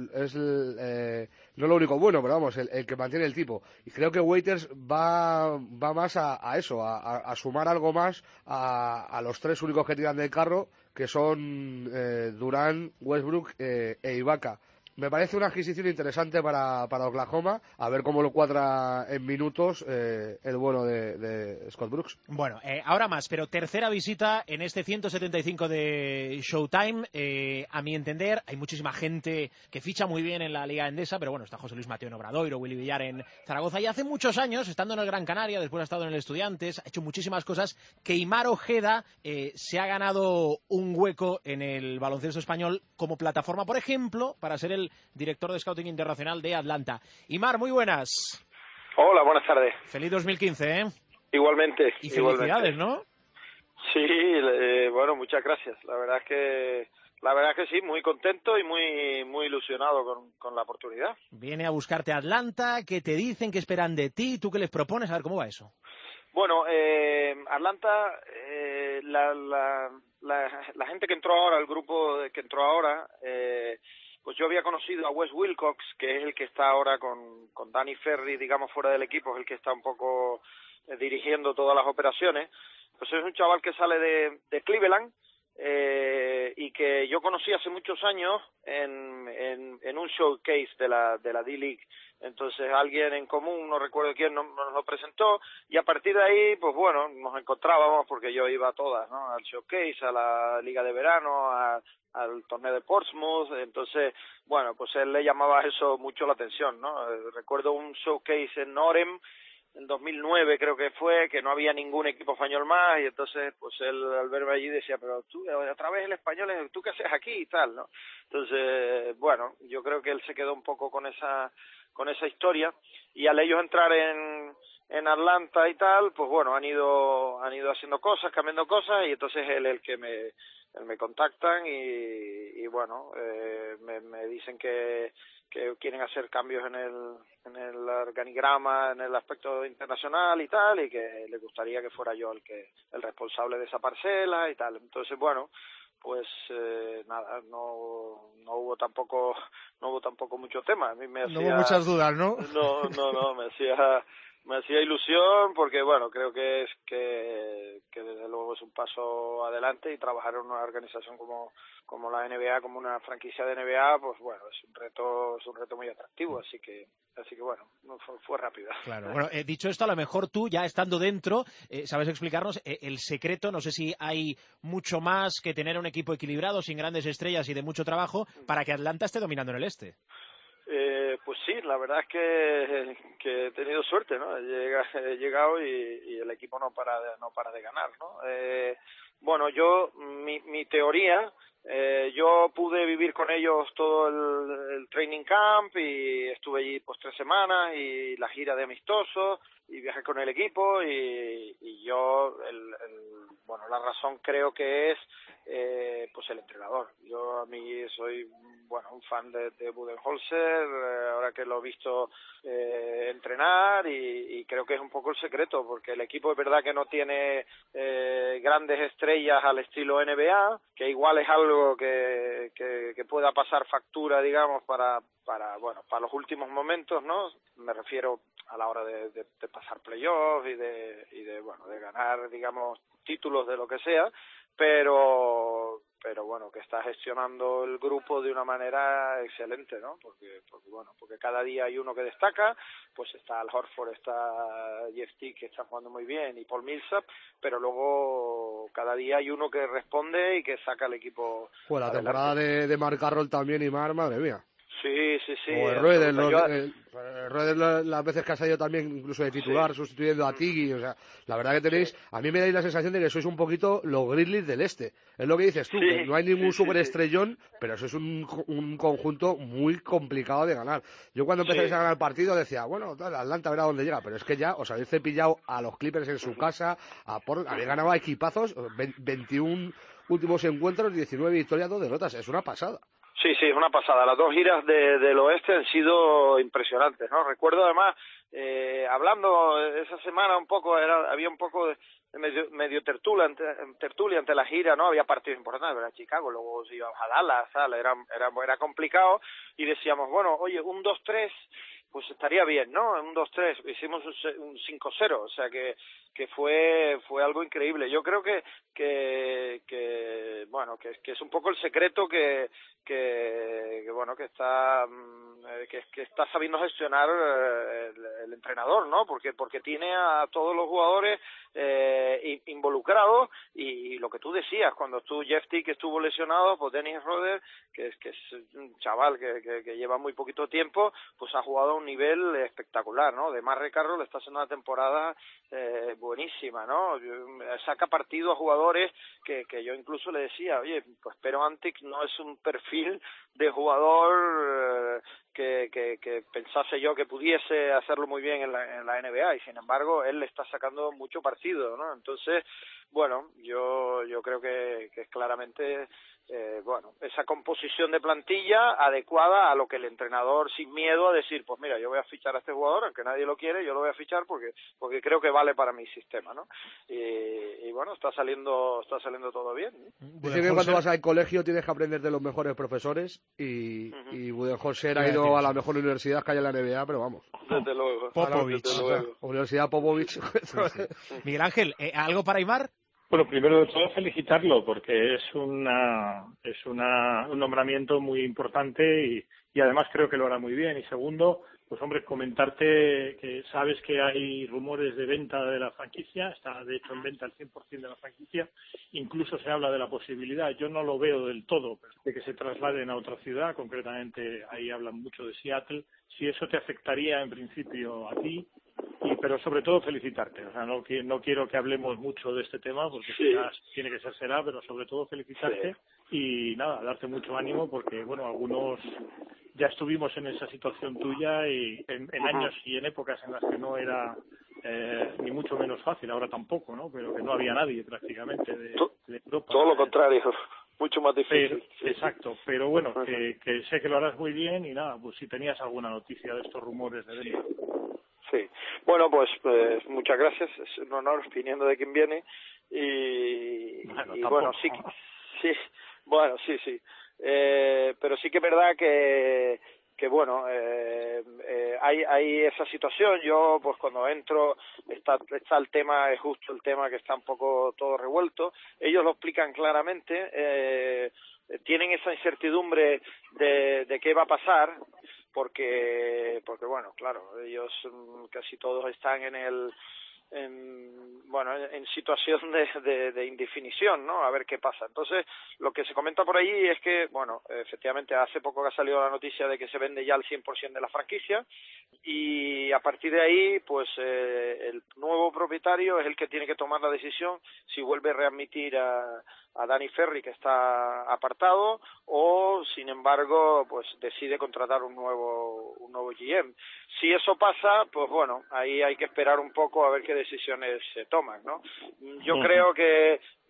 [SPEAKER 5] no lo único bueno, pero vamos, el que mantiene el tipo. Y creo que Waiters va más a eso, a sumar algo más a los tres únicos que tiran del carro, que son Durant, Westbrook e Ibaka. Me parece una adquisición interesante para Oklahoma, a ver cómo lo cuadra en minutos el bueno de Scott Brooks.
[SPEAKER 3] Bueno, ahora más, pero tercera visita en este 175 de Showtime. A mi entender, hay muchísima gente que ficha muy bien en la Liga Endesa, pero bueno, está José Luis Mateo en Obradoiro, Willy Villar en Zaragoza, y hace muchos años, estando en el Gran Canaria, después ha estado en el Estudiantes, ha hecho muchísimas cosas, que Imar Ojeda se ha ganado un hueco en el baloncesto español como plataforma, por ejemplo, para ser el director de Scouting Internacional de Atlanta. Imar, muy buenas.
[SPEAKER 8] Hola, buenas tardes.
[SPEAKER 3] Feliz 2015, ¿eh?
[SPEAKER 8] Igualmente.
[SPEAKER 3] Y felicidades, ¿no?
[SPEAKER 8] Sí, bueno, muchas gracias. La verdad es que sí, muy contento y muy ilusionado con la oportunidad.
[SPEAKER 3] Viene a buscarte a Atlanta, ¿qué te dicen, qué esperan de ti? ¿Tú qué les propones? A ver, ¿cómo va eso?
[SPEAKER 8] Bueno, Atlanta, la gente que entró ahora, el grupo que entró ahora, pues yo había conocido a Wes Wilcox, que es el que está ahora con Danny Ferry, digamos, fuera del equipo, es el que está un poco dirigiendo todas las operaciones. Pues es un chaval que sale de Cleveland, y que yo conocí hace muchos años en un showcase de la D-League. Entonces alguien en común, no recuerdo quién, nos lo presentó, y a partir de ahí, pues bueno, nos encontrábamos, porque yo iba a todas, ¿no? Al showcase, a la liga de verano, al torneo de Portsmouth. Entonces, bueno, pues él le llamaba eso mucho la atención, ¿no? Recuerdo un showcase en Norem en 2009, creo que fue, que no había ningún equipo español más, y entonces pues él al verme allí decía, pero tú otra vez el español, ¿tú qué haces aquí? Y tal, ¿no? Entonces, bueno, yo creo que él se quedó un poco con esa historia, y al ellos entrar en Atlanta y tal, pues bueno, han ido haciendo cosas, cambiando cosas, y entonces él me contactan y bueno, me dicen que quieren hacer cambios en el organigrama, en el aspecto internacional y tal, y que les gustaría que fuera yo el responsable de esa parcela y tal. Entonces, bueno, pues nada, no hubo tampoco mucho tema. A mí me hacía,
[SPEAKER 3] no hubo muchas dudas, ¿no?
[SPEAKER 8] No, me hacía ilusión, porque bueno, creo que desde luego es un paso adelante, y trabajar en una organización como la NBA, como una franquicia de NBA, pues bueno, es un reto muy atractivo, así que bueno, fue rápida.
[SPEAKER 3] Claro. Bueno, dicho esto, a lo mejor tú, ya estando dentro, sabes explicarnos el secreto. No sé si hay mucho más que tener un equipo equilibrado, sin grandes estrellas y de mucho trabajo, para que Atlanta esté dominando en el este.
[SPEAKER 8] Pues sí, la verdad es que he tenido suerte, ¿no? He llegado y el equipo no para de ganar, ¿no? Bueno, mi teoría, yo pude vivir con ellos todo el training camp, y estuve allí pues 3 semanas, y la gira de amistosos, y viajé con el equipo, y yo bueno, la razón creo que es pues el entrenador. Yo a mí soy un fan de Budenholzer, ahora que lo he visto entrenar, y creo que es un poco el secreto, porque el equipo es verdad que no tiene grandes estrellas al estilo NBA, que igual es algo que pueda pasar factura, digamos, para los últimos momentos, ¿no? Me refiero a la hora de pasar playoffs y de ganar, digamos, títulos de lo que sea, pero bueno, que está gestionando el grupo de una manera excelente, ¿no? Porque cada día hay uno que destaca, pues está Al Horford, está Jeff Teague, que está jugando muy bien, y Paul Millsap, pero luego cada día hay uno que responde y que saca al equipo.
[SPEAKER 5] Pues la
[SPEAKER 8] adelante.
[SPEAKER 5] temporada de Mark Carroll también, y madre mía.
[SPEAKER 8] Sí.
[SPEAKER 5] O el Roeder, las veces que ha salido también incluso de titular, sustituyendo a Tiggy, o sea, la verdad que tenéis, a mí me dais la sensación de que sois un poquito los Grizzlies del Este. Es lo que dices tú, que no hay ningún superestrellón, pero eso es un conjunto muy complicado de ganar. Yo cuando empezáis a ganar el partido decía, bueno, Atlanta verá dónde llega, pero es que ya os habéis cepillado a los Clippers en su casa, habéis ganado a equipazos, 21 últimos encuentros, 19 victorias, 2 derrotas, es una pasada.
[SPEAKER 8] Sí, es una pasada. Las dos giras del oeste han sido impresionantes, ¿no? Recuerdo además, hablando esa semana un poco, había un poco de medio tertulia ante la gira, ¿no? Había partidos importantes, era Chicago, luego se íbamos a Dallas, ¿sabes? Era complicado, y decíamos, bueno, oye, un 2-3, pues estaría bien, ¿no? Un 2-3, hicimos un 5-0, o sea que fue algo increíble. Yo creo que es un poco el secreto que está sabiendo gestionar el entrenador, ¿no? Porque tiene a todos los jugadores involucrados, y lo que tú decías, cuando Jeff Teague estuvo lesionado, pues Dennis Schroeder, que es un chaval que lleva muy poquito tiempo, pues ha jugado a un nivel espectacular, ¿no? De Mark Carroll está haciendo una temporada buenísima, ¿no? Saca partido a jugadores que yo incluso le decía, oye, pues Pero Antic no es un perfil de jugador que pensase yo que pudiese hacerlo muy bien en la NBA, y sin embargo él le está sacando mucho partido, ¿no? Entonces, bueno, yo creo que es claramente esa composición de plantilla adecuada a lo que el entrenador, sin miedo a decir, pues mira, yo voy a fichar a este jugador, aunque nadie lo quiere, yo lo voy a fichar porque creo que vale para mi sistema, ¿no? Y bueno, está saliendo todo bien, ¿no?
[SPEAKER 5] Dicen que cuando vas al colegio tienes que aprender de los mejores profesores, y Budenholzer ha ido a la mejor universidad que hay en la NBA, pero vamos.
[SPEAKER 8] Desde luego.
[SPEAKER 3] Popovich.
[SPEAKER 8] Desde luego.
[SPEAKER 5] Universidad Popovich.
[SPEAKER 3] Miguel Ángel, ¿algo para Aimar?
[SPEAKER 4] Bueno, primero de todo felicitarlo, porque es un nombramiento muy importante, y además creo que lo hará muy bien. Y segundo, pues hombre, comentarte que sabes que hay rumores de venta de la franquicia, está de hecho en venta el 100% de la franquicia, incluso se habla de la posibilidad, yo no lo veo del todo, de que se trasladen a otra ciudad, concretamente ahí hablan mucho de Seattle. Si eso te afectaría en principio a ti, pero sobre todo felicitarte, o sea, no quiero que hablemos mucho de este tema, porque tiene que será, pero sobre todo felicitarte, y nada, darte mucho ánimo, porque bueno, algunos ya estuvimos en esa situación tuya, y en años y en épocas en las que no era ni mucho menos fácil, ahora tampoco, ¿no? Pero que no había nadie prácticamente de Europa.
[SPEAKER 8] Todo lo contrario, mucho más difícil.
[SPEAKER 4] Exacto, pero bueno, que sé que lo harás muy bien, y nada, pues si tenías alguna noticia de estos rumores de venta.
[SPEAKER 8] Sí, bueno, pues muchas gracias, es un honor viniendo de quien viene, y bueno, sí, bueno, sí, pero sí que es verdad que bueno, hay esa situación. Yo, pues cuando entro, está el tema, es justo el tema que está un poco todo revuelto. Ellos lo explican claramente, tienen esa incertidumbre de qué va a pasar, porque bueno, claro, ellos casi todos están en situación de indefinición, ¿no? A ver qué pasa. Entonces, lo que se comenta por ahí es que, bueno, efectivamente hace poco que ha salido la noticia de que se vende ya el 100% de la franquicia, y a partir de ahí, pues el nuevo propietario es el que tiene que tomar la decisión si vuelve a readmitir a Danny Ferry, que está apartado, o sin embargo pues decide contratar un nuevo GM. Si eso pasa, pues bueno, ahí hay que esperar un poco a ver qué decisiones se toman, ¿no? Yo creo que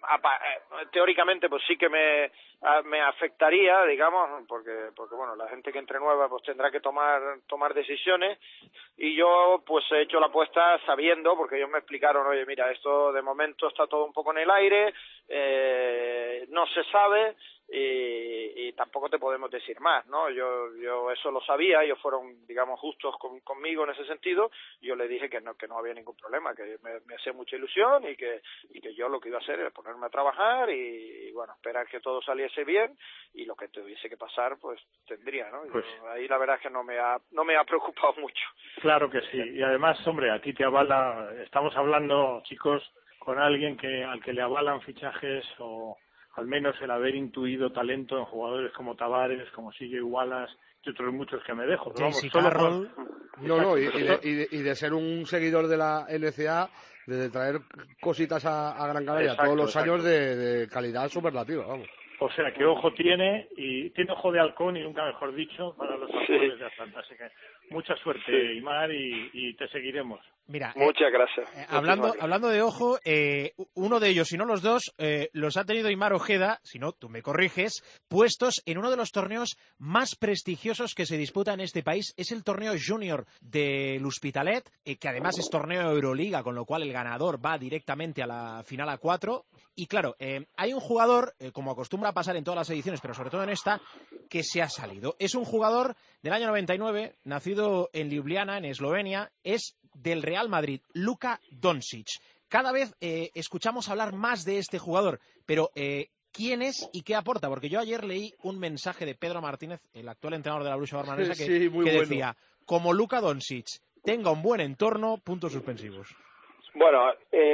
[SPEAKER 8] teóricamente pues sí que me afectaría, digamos, porque bueno, la gente que entre nueva pues tendrá que tomar decisiones, y yo pues he hecho la apuesta sabiendo, porque ellos me explicaron, oye, mira, esto de momento está todo un poco en el aire, no se sabe, y tampoco te podemos decir más, ¿no? Yo eso lo sabía, ellos fueron, digamos, justos conmigo en ese sentido. Yo le dije que no había ningún problema, que me hacía mucha ilusión y que yo lo que iba a hacer era ponerme a trabajar y bueno, esperar que todo saliese bien, y lo que tuviese que pasar pues tendría, ¿no?
[SPEAKER 4] Pues,
[SPEAKER 8] ahí la verdad es que no me ha preocupado mucho.
[SPEAKER 4] Claro que sí, y además, hombre, a ti te avala, estamos hablando, chicos, con alguien al que le avalan fichajes, o al menos el haber intuido talento en jugadores como Tavares, como CJ Wallace y otros muchos que me dejo.
[SPEAKER 3] J.C. Carroll.
[SPEAKER 5] Y de ser un seguidor de la NCA, de traer cositas a Gran Canaria todos los años de calidad superlativa, vamos.
[SPEAKER 4] O sea, que ojo tiene, y tiene ojo de halcón, y nunca mejor dicho, para los halcones de Atlanta. Así que mucha suerte, Imar, y te seguiremos.
[SPEAKER 3] Mira,
[SPEAKER 8] muchas gracias.
[SPEAKER 3] Hablando de ojo, uno de ellos, si no los dos, los ha tenido Imar Ojeda, si no, tú me corriges, puestos en uno de los torneos más prestigiosos que se disputa en este país. Es el torneo Junior del Hospitalet, que además es torneo Euroliga, con lo cual el ganador va directamente a la final a 4. Y claro, hay un jugador, como acostumbra a pasar en todas las ediciones, pero sobre todo en esta, que se ha salido. Es un jugador del año 99, nacido en Ljubljana, en Eslovenia, es del Real Madrid, Luka Doncic. Cada vez escuchamos hablar más de este jugador, pero ¿quién es y qué aporta? Porque yo ayer leí un mensaje de Pedro Martínez, el actual entrenador de la Borussia Barcelona, que decía, como Luka Doncic tenga un buen entorno, puntos suspensivos.
[SPEAKER 8] Bueno,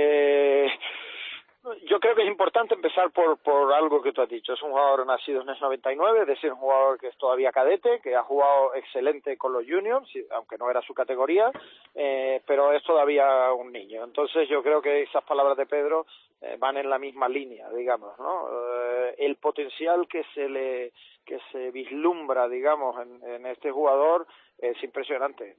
[SPEAKER 8] yo creo que es importante empezar por algo que tú has dicho. Es un jugador nacido en el 99, es decir, un jugador que es todavía cadete, que ha jugado excelente con los juniors, aunque no era su categoría, pero es todavía un niño. Entonces yo creo que esas palabras de Pedro van en la misma línea, digamos, ¿no? El potencial que se vislumbra, digamos, en este jugador es impresionante,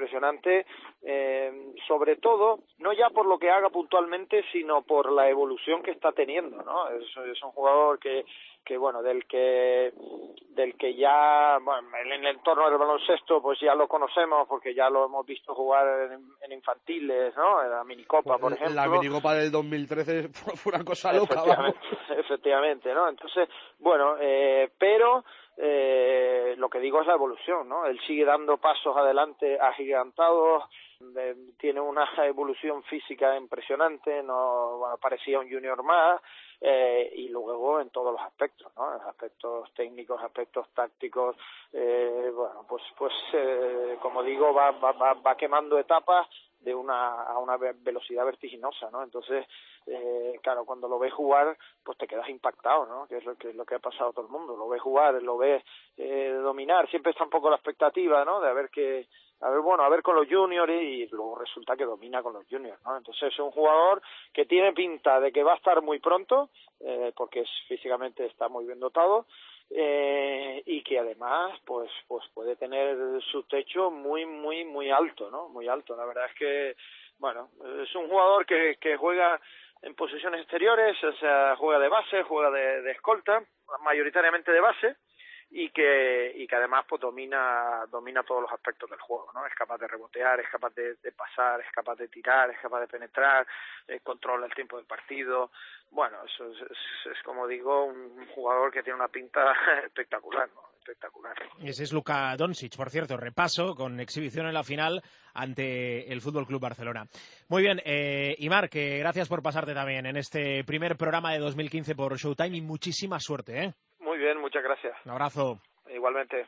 [SPEAKER 8] sobre todo, no ya por lo que haga puntualmente, sino por la evolución que está teniendo, ¿no? Es un jugador que bueno, del que ya, bueno, en el entorno del baloncesto pues ya lo conocemos, porque ya lo hemos visto jugar en infantiles, ¿no? En la minicopa, por ejemplo.
[SPEAKER 5] La minicopa del 2013 fue una cosa loca, vamos.
[SPEAKER 8] Efectivamente, ¿no? Entonces, bueno, pero lo que digo es la evolución, ¿no? Él sigue dando pasos adelante agigantados, tiene una evolución física impresionante, no parecía un junior más, y luego en todos los aspectos, ¿no? En aspectos técnicos, aspectos tácticos, bueno, pues como digo, va quemando etapas a una velocidad vertiginosa, ¿no? Entonces, claro, cuando lo ves jugar, pues te quedas impactado, ¿no? Que es lo que ha pasado a todo el mundo. Lo ves jugar, lo ves dominar. Siempre está un poco la expectativa, ¿no? De a ver con los juniors, y luego resulta que domina con los juniors, ¿no? Entonces es un jugador que tiene pinta de que va a estar muy pronto, porque físicamente está muy bien dotado, y que además pues puede tener su techo muy muy muy alto, ¿no? Muy alto. La verdad es que, bueno, es un jugador que juega en posiciones exteriores, o sea, juega de base, juega de escolta, mayoritariamente de base, y que además pues domina todos los aspectos del juego, ¿no? Es capaz de rebotear, es capaz de pasar, es capaz de tirar, es capaz de penetrar, controla el tiempo del partido. Bueno, eso es como digo, un jugador que tiene una pinta espectacular, ¿no? Espectacular.
[SPEAKER 3] Ese es Luka Doncic, por cierto, repaso con exhibición en la final ante el Fútbol Club Barcelona. Muy bien, Imar, que gracias por pasarte también en este primer programa de 2015 por Showtime, y muchísima suerte, ¿eh?
[SPEAKER 8] Muy bien, muchas gracias.
[SPEAKER 3] Un abrazo.
[SPEAKER 8] Igualmente.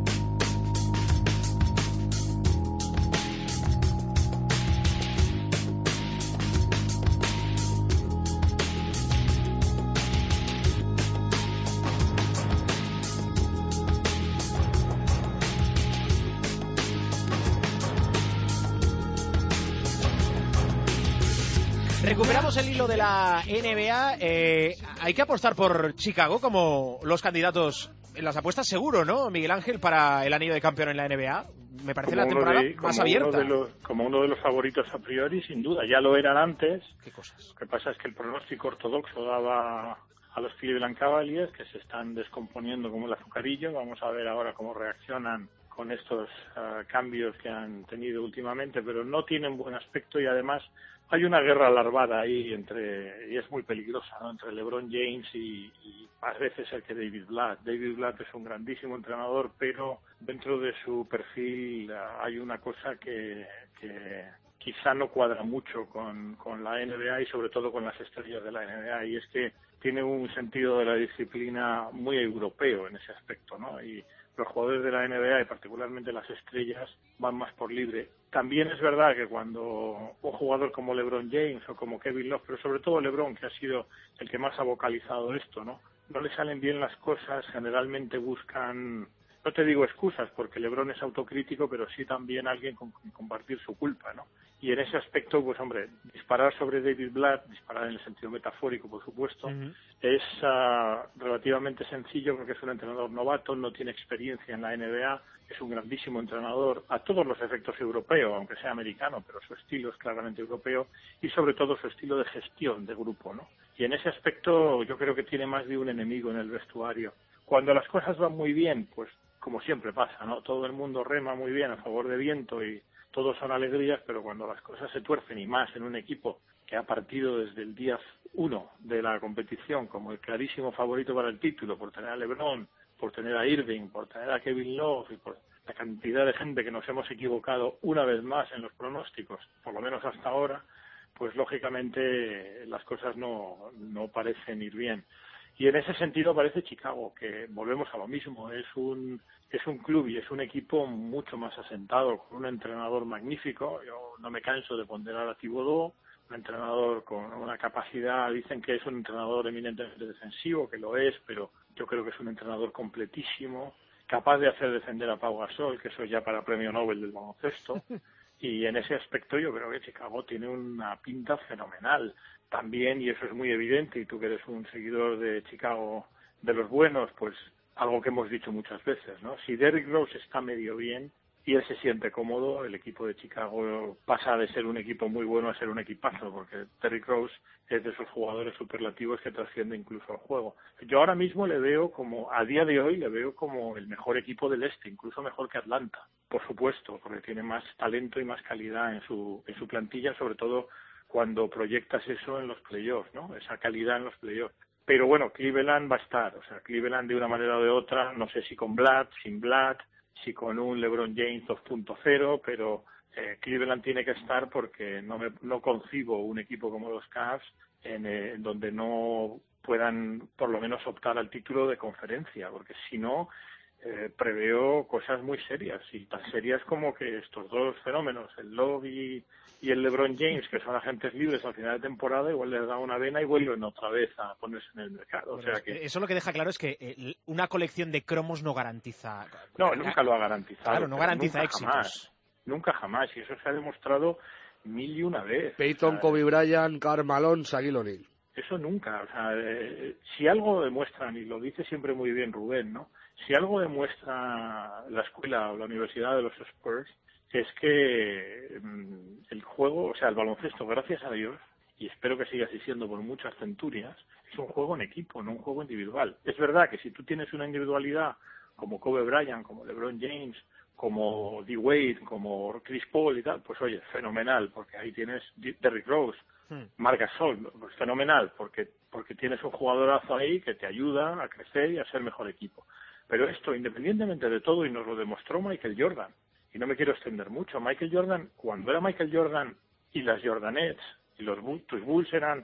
[SPEAKER 3] Recuperamos el hilo de la NBA. Hay que apostar por Chicago como los candidatos en las apuestas, seguro, ¿no, Miguel Ángel, para el anillo de campeón en la NBA? me parece la temporada más abierta.
[SPEAKER 4] Como uno de los favoritos a priori, sin duda. Ya lo eran antes.
[SPEAKER 3] ¿Qué cosas?
[SPEAKER 4] Lo que pasa es que el pronóstico ortodoxo daba a los Cleveland Cavaliers, que se están descomponiendo como el azucarillo. Vamos a ver ahora cómo reaccionan con estos cambios que han tenido últimamente, pero no tienen buen aspecto y además hay una guerra larvada ahí y es muy peligrosa, ¿no? Entre LeBron James y más veces el que David Blatt. David Blatt es un grandísimo entrenador, pero dentro de su perfil hay una cosa que quizá no cuadra mucho con la NBA y sobre todo con las estrellas de la NBA, y es que tiene un sentido de la disciplina muy europeo en ese aspecto, ¿no? Y los jugadores de la NBA y particularmente las estrellas van más por libre. También es verdad que cuando un jugador como LeBron James o como Kevin Love, pero sobre todo LeBron, que ha sido el que más ha vocalizado esto, no le salen bien las cosas, generalmente buscan, no te digo excusas porque LeBron es autocrítico, pero sí también alguien con quien compartir su culpa, ¿no? Y en ese aspecto, pues hombre, disparar sobre David Blatt, disparar en el sentido metafórico, por supuesto, es relativamente sencillo porque es un entrenador novato, no tiene experiencia en la NBA, es un grandísimo entrenador a todos los efectos europeo, aunque sea americano, pero su estilo es claramente europeo y sobre todo su estilo de gestión de grupo, ¿no? Y en ese aspecto yo creo que tiene más de un enemigo en el vestuario. Cuando las cosas van muy bien, pues como siempre pasa, ¿no? Todo el mundo rema muy bien a favor de viento y todos son alegrías, pero cuando las cosas se tuercen y más en un equipo que ha partido desde el día 1 de la competición como el clarísimo favorito para el título, por tener a LeBron, por tener a Irving, por tener a Kevin Love y por la cantidad de gente que nos hemos equivocado una vez más en los pronósticos, por lo menos hasta ahora, pues lógicamente las cosas no parecen ir bien. Y en ese sentido parece Chicago, que volvemos a lo mismo, es un club y es un equipo mucho más asentado, con un entrenador magnífico. Yo no me canso de ponderar a Thibodeau, un entrenador con una capacidad, dicen que es un entrenador eminentemente defensivo, que lo es, pero yo creo que es un entrenador completísimo, capaz de hacer defender a Pau Gasol, que eso ya para premio Nobel del baloncesto. Y en ese aspecto yo creo que Chicago tiene una pinta fenomenal. También, y eso es muy evidente, y tú que eres un seguidor de Chicago de los buenos, pues algo que hemos dicho muchas veces, ¿no? Si Derrick Rose está medio bien y él se siente cómodo, el equipo de Chicago pasa de ser un equipo muy bueno a ser un equipazo, porque Derrick Rose es de esos jugadores superlativos que trasciende incluso al juego. Yo ahora mismo le veo como, a día de hoy, le veo como el mejor equipo del este, incluso mejor que Atlanta, por supuesto, porque tiene más talento y más calidad en su plantilla, sobre todo cuando proyectas eso en los playoffs, ¿no? Esa calidad en los playoffs. Pero bueno, Cleveland va a estar, o sea, Cleveland de una manera o de otra, no sé si con Blatt, sin Blatt, si con un LeBron James 2.0, pero Cleveland tiene que estar porque no concibo un equipo como los Cavs en donde no puedan por lo menos optar al título de conferencia, porque si no preveo cosas muy serias, y tan serias como que estos dos fenómenos, el Love y el LeBron James, que son agentes libres al final de temporada, igual les da una vena y vuelven otra vez a ponerse en el mercado.
[SPEAKER 3] Bueno,
[SPEAKER 4] o sea que
[SPEAKER 3] eso lo que deja claro es que una colección de cromos no garantiza...
[SPEAKER 4] No, nunca lo ha garantizado.
[SPEAKER 3] Claro, no garantiza éxitos.
[SPEAKER 4] Nunca jamás, y eso se ha demostrado 1001 vez.
[SPEAKER 5] Peyton, Kobe Bryant, Karl Malone, Shaquille O'Neal.
[SPEAKER 4] Eso nunca, o sea, si algo demuestran, y lo dice siempre muy bien Rubén, ¿no? Si algo demuestra la escuela o la universidad de los Spurs, es que el juego, o sea, el baloncesto, gracias a Dios, y espero que siga así siendo por muchas centurias, es un juego en equipo, no un juego individual. Es verdad que si tú tienes una individualidad como Kobe Bryant, como LeBron James, como D. Wade, como Chris Paul y tal, pues oye, fenomenal, porque ahí tienes Derrick Rose, Marc Gasol, pues fenomenal, porque tienes un jugadorazo ahí que te ayuda a crecer y a ser mejor equipo. Pero esto, independientemente de todo, y nos lo demostró Michael Jordan, y no me quiero extender mucho, Michael Jordan, cuando era Michael Jordan y las Jordanettes, y tus Bulls eran,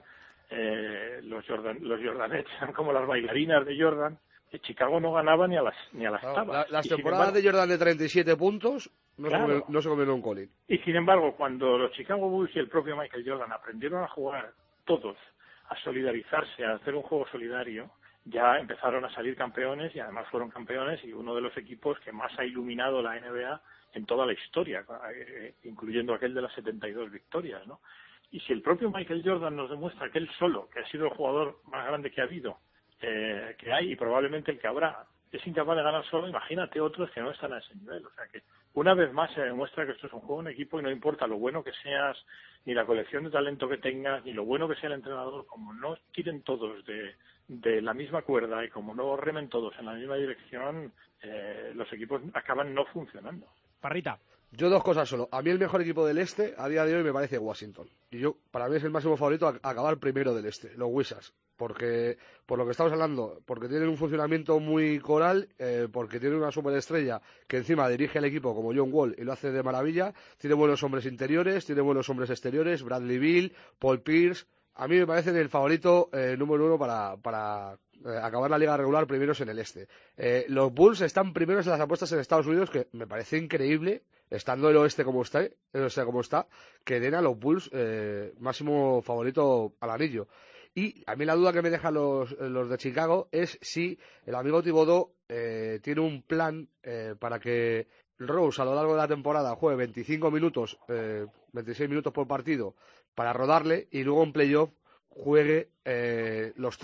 [SPEAKER 4] los Jordanettes eran como las bailarinas de Jordan, Chicago no ganaba ni a las tablas.
[SPEAKER 5] Las temporadas de Jordan de 37 puntos no se comieron un colín.
[SPEAKER 4] Y sin embargo, cuando los Chicago Bulls y el propio Michael Jordan aprendieron a jugar todos, a solidarizarse, a hacer un juego solidario, ya empezaron a salir campeones, y además fueron campeones y uno de los equipos que más ha iluminado la NBA en toda la historia, incluyendo aquel de las 72 victorias, ¿no? Y si el propio Michael Jordan nos demuestra que él solo, que ha sido el jugador más grande que ha habido, que hay y probablemente el que habrá, es incapaz de ganar solo, imagínate otros que no están a ese nivel. O sea que una vez más se demuestra que esto es un juego en equipo y no importa lo bueno que seas, ni la colección de talento que tengas, ni lo bueno que sea el entrenador, como no tiren todos de la misma cuerda y como no remen todos en la misma dirección, los equipos acaban no funcionando.
[SPEAKER 3] Parrita.
[SPEAKER 5] Yo dos cosas solo. A mí el mejor equipo del este a día de hoy me parece Washington. Y para mí es el máximo favorito a acabar primero del este, los Wizards. Porque, por lo que estamos hablando, porque tienen un funcionamiento muy coral, porque tienen una superestrella que encima dirige el equipo como John Wall y lo hace de maravilla, tiene buenos hombres interiores, tiene buenos hombres exteriores, Bradley Beal, Paul Pierce. A mí me parecen el favorito número uno para acabar la liga regular primeros en el este. Los Bulls están primeros en las apuestas en Estados Unidos, que me parece increíble, estando el oeste como está, que den a los Bulls máximo favorito al anillo. Y a mí la duda que me dejan los de Chicago es si el amigo Thibodeau tiene un plan para que Rose a lo largo de la temporada juegue 25 minutos, 26 minutos por partido para rodarle y luego en playoff juegue los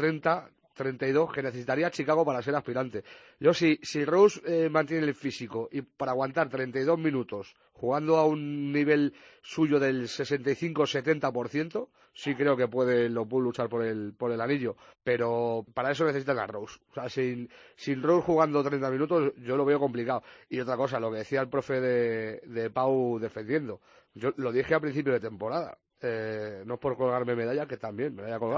[SPEAKER 5] 32 que necesitaría Chicago para ser aspirante. Yo si Rose mantiene el físico y para aguantar 32 minutos jugando a un nivel suyo del 65-70%, sí creo que pueden los Bulls luchar por el anillo, pero para eso necesitan a Rose. O sea, sin Rose jugando 30 minutos yo lo veo complicado. Y otra cosa, lo que decía el profe de Pau defendiendo, yo lo dije a principio de temporada. No es por colgarme medalla, que también me voy a colgar,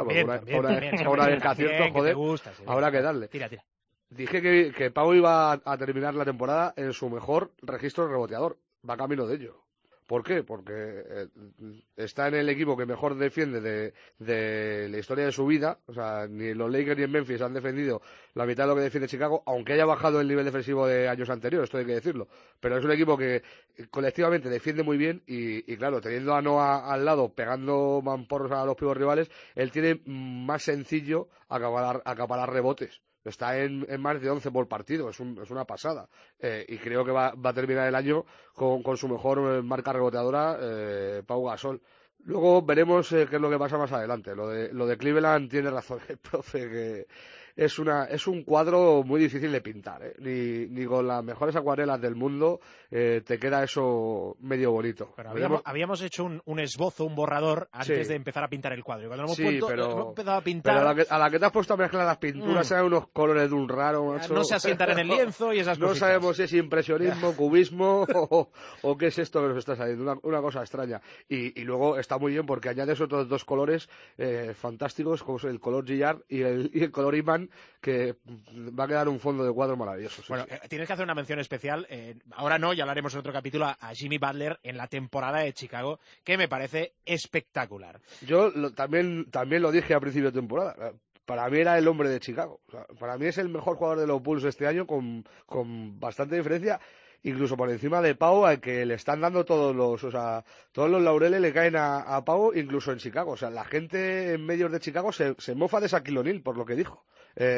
[SPEAKER 5] ahora vez que acierto, joder, habrá que darle.
[SPEAKER 3] Tira.
[SPEAKER 5] Dije que Pau iba a terminar la temporada en su mejor registro reboteador. Va camino de ello. ¿Por qué? Porque está en el equipo que mejor defiende de la historia de su vida. O sea, ni los Lakers ni en Memphis han defendido la mitad de lo que defiende Chicago, aunque haya bajado el nivel defensivo de años anteriores, esto hay que decirlo. Pero es un equipo que colectivamente defiende muy bien y claro, teniendo a Noah al lado, pegando mamporros a los pibos rivales, él tiene más sencillo acaparar rebotes. Está en más de 11 por partido, es una pasada. Y creo que va a terminar el año con su mejor marca reboteadora, Pau Gasol. Luego veremos qué es lo que pasa más adelante. Lo de Cleveland tiene razón el profe, que es un cuadro muy difícil de pintar, ¿eh? Ni con las mejores acuarelas del mundo te queda eso medio bonito.
[SPEAKER 3] Pero habíamos hecho un esbozo, un borrador antes de empezar a pintar el cuadro. Y cuando hemos empezado a pintar...
[SPEAKER 5] Pero a la que te has puesto a mezclar las pinturas hay unos colores de un raro, macho.
[SPEAKER 3] No se asientan en el lienzo y esas cosas.
[SPEAKER 5] No sabemos si es impresionismo, cubismo o qué es esto que nos está saliendo. Una cosa extraña. Y luego está muy bien porque añades otros dos colores fantásticos, como es el color Gillard y el color Iman, que va a quedar un fondo de cuadro maravilloso.
[SPEAKER 3] Bueno, tienes que hacer una mención especial, ahora no, ya hablaremos en otro capítulo, a Jimmy Butler en la temporada de Chicago, que me parece espectacular.
[SPEAKER 5] Yo también lo dije a principio de temporada. Para mí era el hombre de Chicago. O sea, para mí es el mejor jugador de los Bulls este año con bastante diferencia, incluso por encima de Pau, al que le están dando todos los laureles le caen a Pau, incluso en Chicago. O sea, la gente en medios de Chicago se mofa de Shaquille O'Neal por lo que dijo.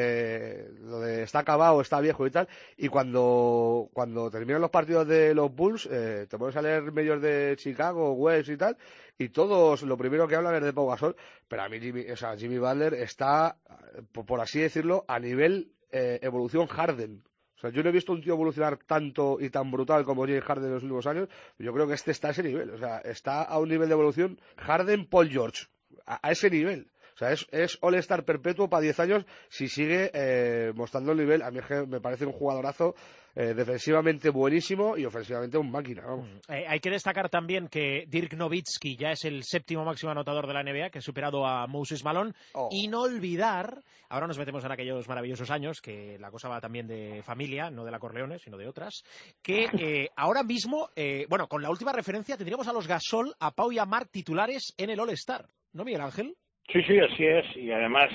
[SPEAKER 5] Lo de está acabado, está viejo y tal, y cuando terminan los partidos de los Bulls te pones a leer medios de Chicago, West y tal, y todos lo primero que hablan es de Pau Gasol, pero a mí Jimmy Butler está, por así decirlo, a nivel evolución Harden. O sea, yo no he visto un tío evolucionar tanto y tan brutal como James Harden en los últimos años. Yo creo que este está a ese nivel. O sea, está a un nivel de evolución Harden, Paul George. A ese nivel. O sea, es All-Star perpetuo para 10 años si sigue mostrando el nivel. A mí me parece un jugadorazo defensivamente buenísimo y ofensivamente un máquina. Vamos.
[SPEAKER 3] Hay que destacar también que Dirk Nowitzki ya es el séptimo máximo anotador de la NBA, que ha superado a Moses Malone. Y no olvidar, ahora nos metemos en aquellos maravillosos años, que la cosa va también de familia, no de la Corleone, sino de otras, que ahora mismo, con la última referencia tendríamos a los Gasol, a Pau y a Marc titulares en el All-Star. ¿No, Miguel Ángel?
[SPEAKER 4] Sí, así es, y además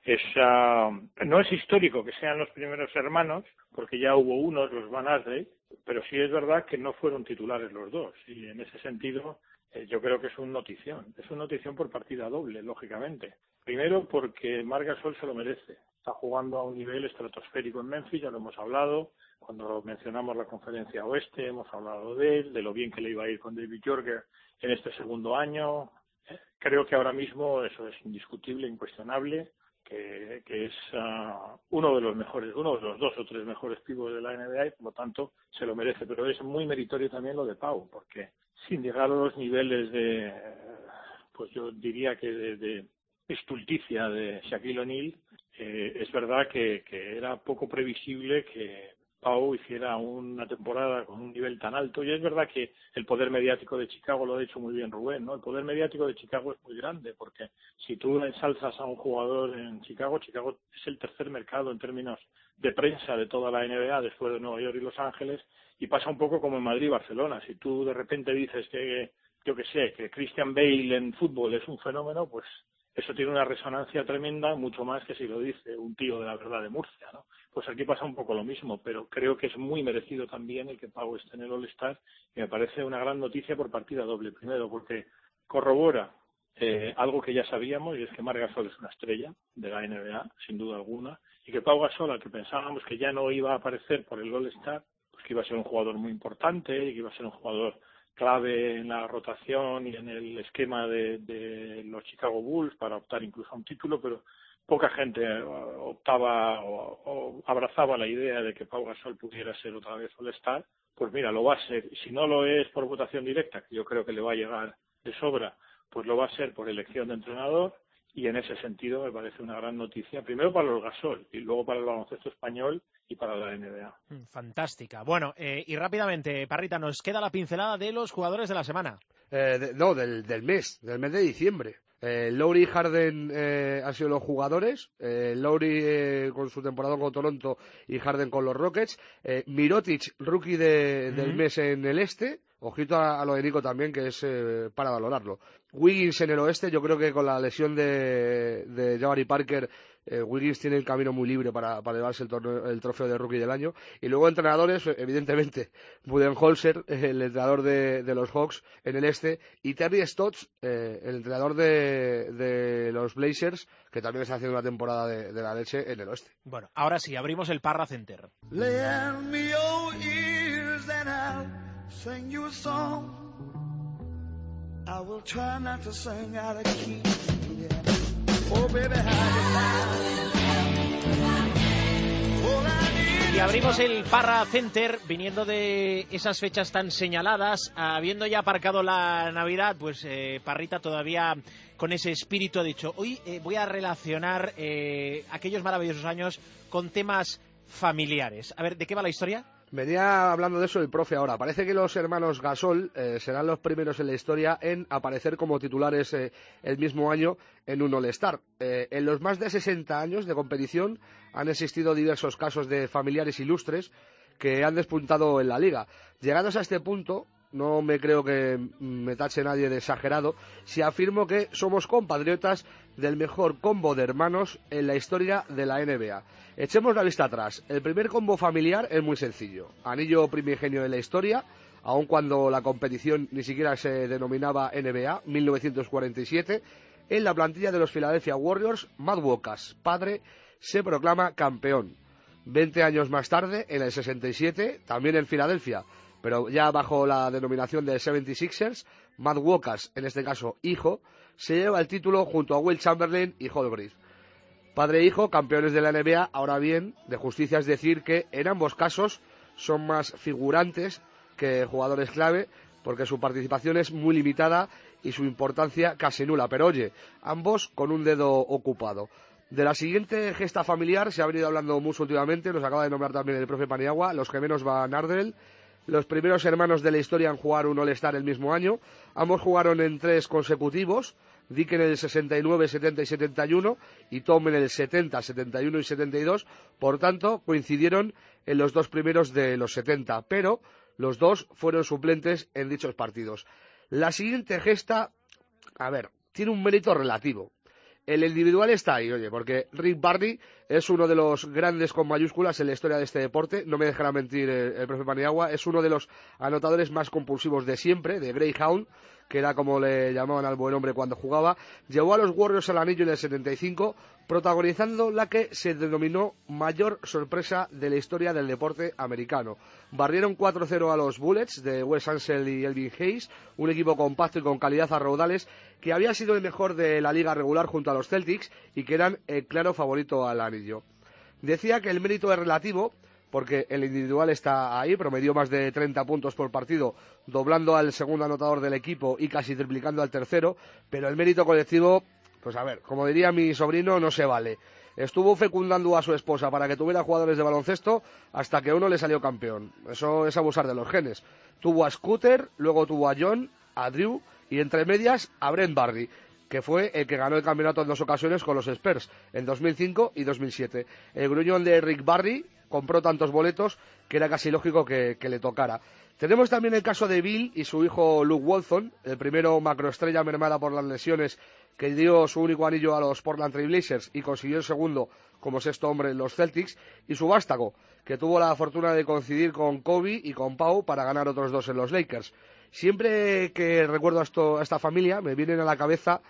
[SPEAKER 4] no es histórico que sean los primeros hermanos, porque ya hubo unos, los Van Asdale, pero sí es verdad que no fueron titulares los dos, y en ese sentido yo creo que es una notición por partida doble, lógicamente. Primero porque Marc Gasol se lo merece, está jugando a un nivel estratosférico en Memphis, ya lo hemos hablado, cuando mencionamos la conferencia oeste hemos hablado de él, de lo bien que le iba a ir con David Jorger en este segundo año. Creo que ahora mismo eso es indiscutible, incuestionable. que es uno de los mejores, uno de los 2 o 3 mejores pivots de la NBA y por lo tanto se lo merece. Pero es muy meritorio también lo de Pau, porque sin llegar a los niveles de, pues yo diría que de estulticia de Shaquille O'Neal, es verdad que era poco previsible que Pau hiciera una temporada con un nivel tan alto, y es verdad que el poder mediático de Chicago, lo ha dicho muy bien Rubén, ¿no? El poder mediático de Chicago es muy grande, porque si tú ensalzas a un jugador en Chicago, Chicago es el tercer mercado en términos de prensa de toda la NBA después de Nueva York y Los Ángeles, y pasa un poco como en Madrid y Barcelona. Si tú de repente dices que, yo que sé, que Christian Bale en fútbol es un fenómeno, pues eso tiene una resonancia tremenda, mucho más que si lo dice un tío de la verdad de Murcia, ¿no? Pues aquí pasa un poco lo mismo, pero creo que es muy merecido también el que Pau esté en el All-Star, y me parece una gran noticia por partida doble. Primero, porque corrobora algo que ya sabíamos, y es que Marc Gasol es una estrella de la NBA, sin duda alguna, y que Pau Gasol, al que pensábamos que ya no iba a aparecer por el All-Star, pues que iba a ser un jugador muy importante y que iba a ser un jugador clave en la rotación y en el esquema de los Chicago Bulls para optar incluso a un título, pero poca gente optaba o abrazaba la idea de que Pau Gasol pudiera ser otra vez All-Star. Pues mira, lo va a ser. Si no lo es por votación directa, que yo creo que le va a llegar de sobra, pues lo va a ser por elección de entrenador, y en ese sentido me parece una gran noticia, primero para los Gasol y luego para el baloncesto español y para la NBA.
[SPEAKER 3] Fantástica. Bueno, y rápidamente, Parrita, nos queda la pincelada de los jugadores de la semana.
[SPEAKER 5] Del mes de diciembre. Lowry y Harden han sido los jugadores. Lowry con su temporada con Toronto y Harden con los Rockets. Mirotic, rookie del mes en el este. Ojito a lo de Nico también, que es para valorarlo. Wiggins en el oeste, yo creo que con la lesión de Jabari Parker, Wiggins tiene el camino muy libre para llevarse el trofeo de rookie del año. Y luego entrenadores, evidentemente, Budenholzer, el entrenador de los Hawks en el este, y Terry Stotts, el entrenador de los Blazers, que también está haciendo una temporada de la leche en el oeste.
[SPEAKER 3] Bueno, ahora sí, abrimos el Parra Center.
[SPEAKER 2] Lend me your ears and I'll sing you a song. I will try not to sing out of key. Yeah. Oh, baby,
[SPEAKER 3] Y abrimos el Parra Center viniendo de esas fechas tan señaladas, habiendo ya aparcado la Navidad, pues Parrita todavía con ese espíritu ha dicho, hoy voy a relacionar aquellos maravillosos años con temas familiares. A ver, ¿de qué va la historia?
[SPEAKER 5] Venía hablando de eso el profe ahora. Parece que los hermanos Gasol serán los primeros en la historia en aparecer como titulares el mismo año en un All-Star. En los más de 60 años de competición han existido diversos casos de familiares ilustres que han despuntado en la liga. Llegados a este punto, no me creo que me tache nadie de exagerado si afirmo que somos compatriotas del mejor combo de hermanos en la historia de la NBA. Echemos la vista atrás. El primer combo familiar es muy sencillo. Anillo primigenio de la historia, aun cuando la competición ni siquiera se denominaba NBA, 1947, en la plantilla de los Philadelphia Warriors, Matt Walkas, padre, se proclama campeón. 20 años más tarde, en el 67, también en Filadelfia, pero ya bajo la denominación de 76ers, Matt Walkas, en este caso hijo, se lleva el título junto a Will Chamberlain y Holbrook. Padre e hijo, campeones de la NBA. Ahora bien, de justicia es decir que en ambos casos son más figurantes que jugadores clave, porque su participación es muy limitada y su importancia casi nula. Pero oye, ambos con un dedo ocupado. De la siguiente gesta familiar se ha venido hablando mucho últimamente, nos acaba de nombrar también el profe Paniagua, los gemelos Van Ardel, los primeros hermanos de la historia en jugar un All-Star el mismo año. Ambos jugaron en 3 consecutivos, Dick en el 69, 70 y 71 y Tom en el 70, 71 y 72. Por tanto, coincidieron en los 2 primeros de los 70, pero los 2 fueron suplentes en dichos partidos. La siguiente gesta, tiene un mérito relativo. El individual está ahí, oye, porque Rick Barry es uno de los grandes con mayúsculas en la historia de este deporte, no me dejará mentir el profe Paniagua, es uno de los anotadores más compulsivos de siempre, de Greyhound, que era como le llamaban al buen hombre cuando jugaba, llevó a los Warriors al anillo en el 75, protagonizando la que se denominó mayor sorpresa de la historia del deporte americano. Barrieron 4-0 a los Bullets de Wes Unseld y Elvin Hayes, un equipo compacto y con calidad a raudales que había sido el mejor de la liga regular junto a los Celtics y que eran el claro favorito al anillo. Decía que el mérito es relativo, porque el individual está ahí, promedió más de 30 puntos por partido, doblando al segundo anotador del equipo y casi triplicando al tercero, pero el mérito colectivo, pues a ver, como diría mi sobrino, no se vale. Estuvo fecundando a su esposa para que tuviera jugadores de baloncesto hasta que uno le salió campeón. Eso es abusar de los genes. Tuvo a Scooter, luego tuvo a John, a Drew y entre medias a Brent Barry, que fue el que ganó el campeonato en 2 ocasiones con los Spurs, en 2005 y 2007. El gruñón de Rick Barry compró tantos boletos que era casi lógico que le tocara. Tenemos también el caso de Bill y su hijo Luke Walton, el primero macroestrella mermada por las lesiones que dio su único anillo a los Portland Trail Blazers y consiguió el segundo como sexto hombre en los Celtics, y su vástago, que tuvo la fortuna de coincidir con Kobe y con Pau para ganar otros 2 en los Lakers. Siempre que recuerdo a esta familia me vienen a la cabeza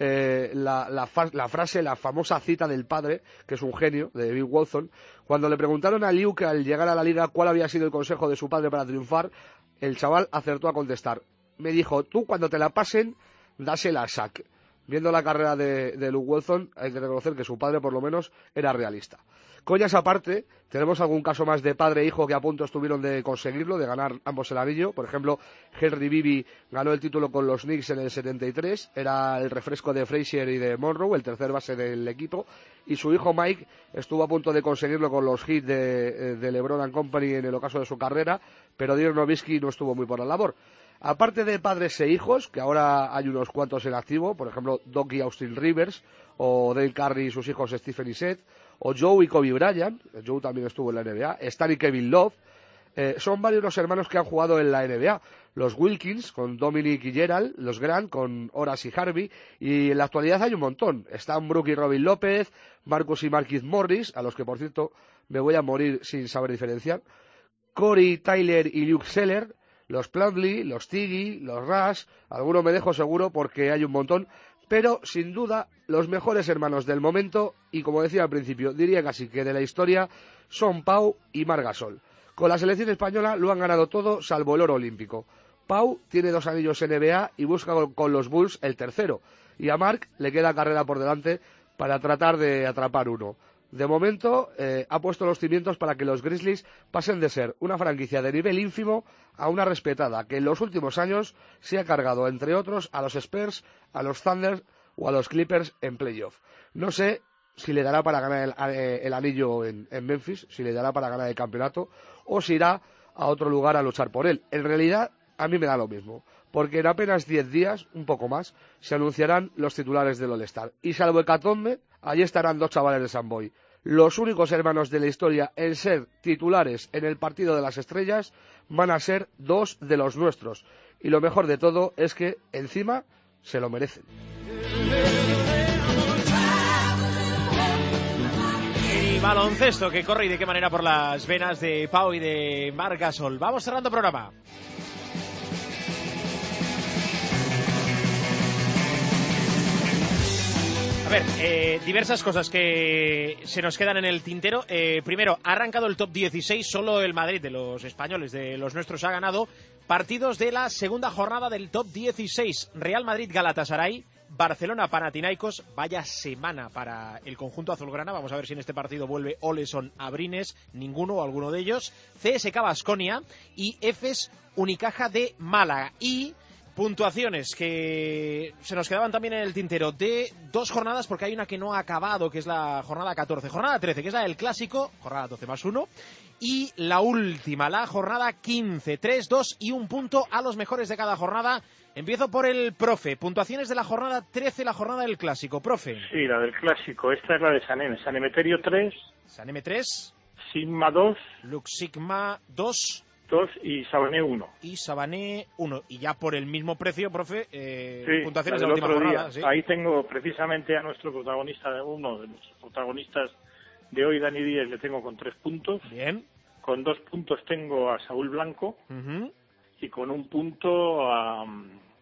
[SPEAKER 5] la frase, la famosa cita del padre, que es un genio, de Bill Walton, cuando le preguntaron a Luke al llegar a la liga cuál había sido el consejo de su padre para triunfar, el chaval acertó a contestar. Me dijo, tú cuando te la pasen, dásela a Shaq. Viendo la carrera de Luke Walton, hay que reconocer que su padre por lo menos era realista. Coñas aparte, tenemos algún caso más de padre e hijo que a punto estuvieron de conseguirlo, de ganar ambos el anillo. Por ejemplo, Henry Bibby ganó el título con los Knicks en el 73, era el refresco de Frazier y de Monroe, el tercer base del equipo, y su hijo Mike estuvo a punto de conseguirlo con los Heat de LeBron and Company en el ocaso de su carrera, pero Dirk Nowitzki no estuvo muy por la labor. Aparte de padres e hijos, que ahora hay unos cuantos en activo, por ejemplo, Doc y Austin Rivers, o Dale Curry y sus hijos Stephen y Seth, o Joe y Kobe Bryant, Joe también estuvo en la NBA, Stan y Kevin Love, son varios los hermanos que han jugado en la NBA, los Wilkins con Dominic y Gerald, los Grant con Horace y Harvey, y en la actualidad hay un montón, Stan Brook y Robin López, Marcus y Marquise Morris, a los que por cierto me voy a morir sin saber diferenciar, Corey, Tyler y Luke Seller, los Plumlee, los Tiggy, los Rush, alguno me dejo seguro porque hay un montón, pero sin duda los mejores hermanos del momento, y como decía al principio, diría casi que de la historia, son Pau y Marc Gasol. Con la selección española lo han ganado todo salvo el oro olímpico. Pau tiene 2 anillos NBA y busca con los Bulls el tercero, y a Marc le queda carrera por delante para tratar de atrapar uno. De momento ha puesto los cimientos para que los Grizzlies pasen de ser una franquicia de nivel ínfimo a una respetada, que en los últimos años se ha cargado, entre otros, a los Spurs, a los Thunder o a los Clippers en playoff. No sé si le dará para ganar el anillo en Memphis, si le dará para ganar el campeonato, o si irá a otro lugar a luchar por él. En realidad, a mí me da lo mismo, porque en apenas 10 días, un poco más, se anunciarán los titulares del All-Star. Y salvo hecatombe, allí estarán 2 chavales de San Boy. Los únicos hermanos de la historia en ser titulares en el partido de las estrellas van a ser 2 de los nuestros. Y lo mejor de todo es que, encima, se lo merecen.
[SPEAKER 3] El baloncesto que corre y de qué manera por las venas de Pau y de Marc Gasol. Vamos cerrando programa. A ver, diversas cosas que se nos quedan en el tintero. Primero, ha arrancado el top 16, solo el Madrid de los españoles, de los nuestros, ha ganado partidos de la segunda jornada del top 16. Real Madrid-Galatasaray, Barcelona-Panathinaikos, vaya semana para el conjunto azulgrana. Vamos a ver si en este partido vuelve Oleson, Abrines, ninguno o alguno de ellos. CSKA-Baskonia y Efes Unicaja de Málaga. Y puntuaciones que se nos quedaban también en el tintero de 2 jornadas, porque hay una que no ha acabado, que es la jornada 14, jornada 13, que es la del clásico, jornada 12 más 1, y la última, la jornada 15, 3, 2 y 1 punto a los mejores de cada jornada. Empiezo por el profe, puntuaciones de la jornada 13, la jornada del clásico, profe.
[SPEAKER 4] Sí, la del clásico, esta es la de San Emeterio 3,
[SPEAKER 3] San M 3,
[SPEAKER 4] Sigma 2,
[SPEAKER 3] Lux Sigma 2,
[SPEAKER 4] y Sabané 1.
[SPEAKER 3] Y Sabané 1. Y ya por el mismo precio, profe,
[SPEAKER 4] sí,
[SPEAKER 3] puntuaciones de la última jornada. ¿Sí?
[SPEAKER 4] Ahí tengo precisamente a nuestro protagonista, uno de nuestros protagonistas de hoy, Dani Díez, le tengo con 3 puntos.
[SPEAKER 3] Bien.
[SPEAKER 4] Con 2 puntos tengo a Saúl Blanco.
[SPEAKER 3] Uh-huh.
[SPEAKER 4] Y con 1 punto a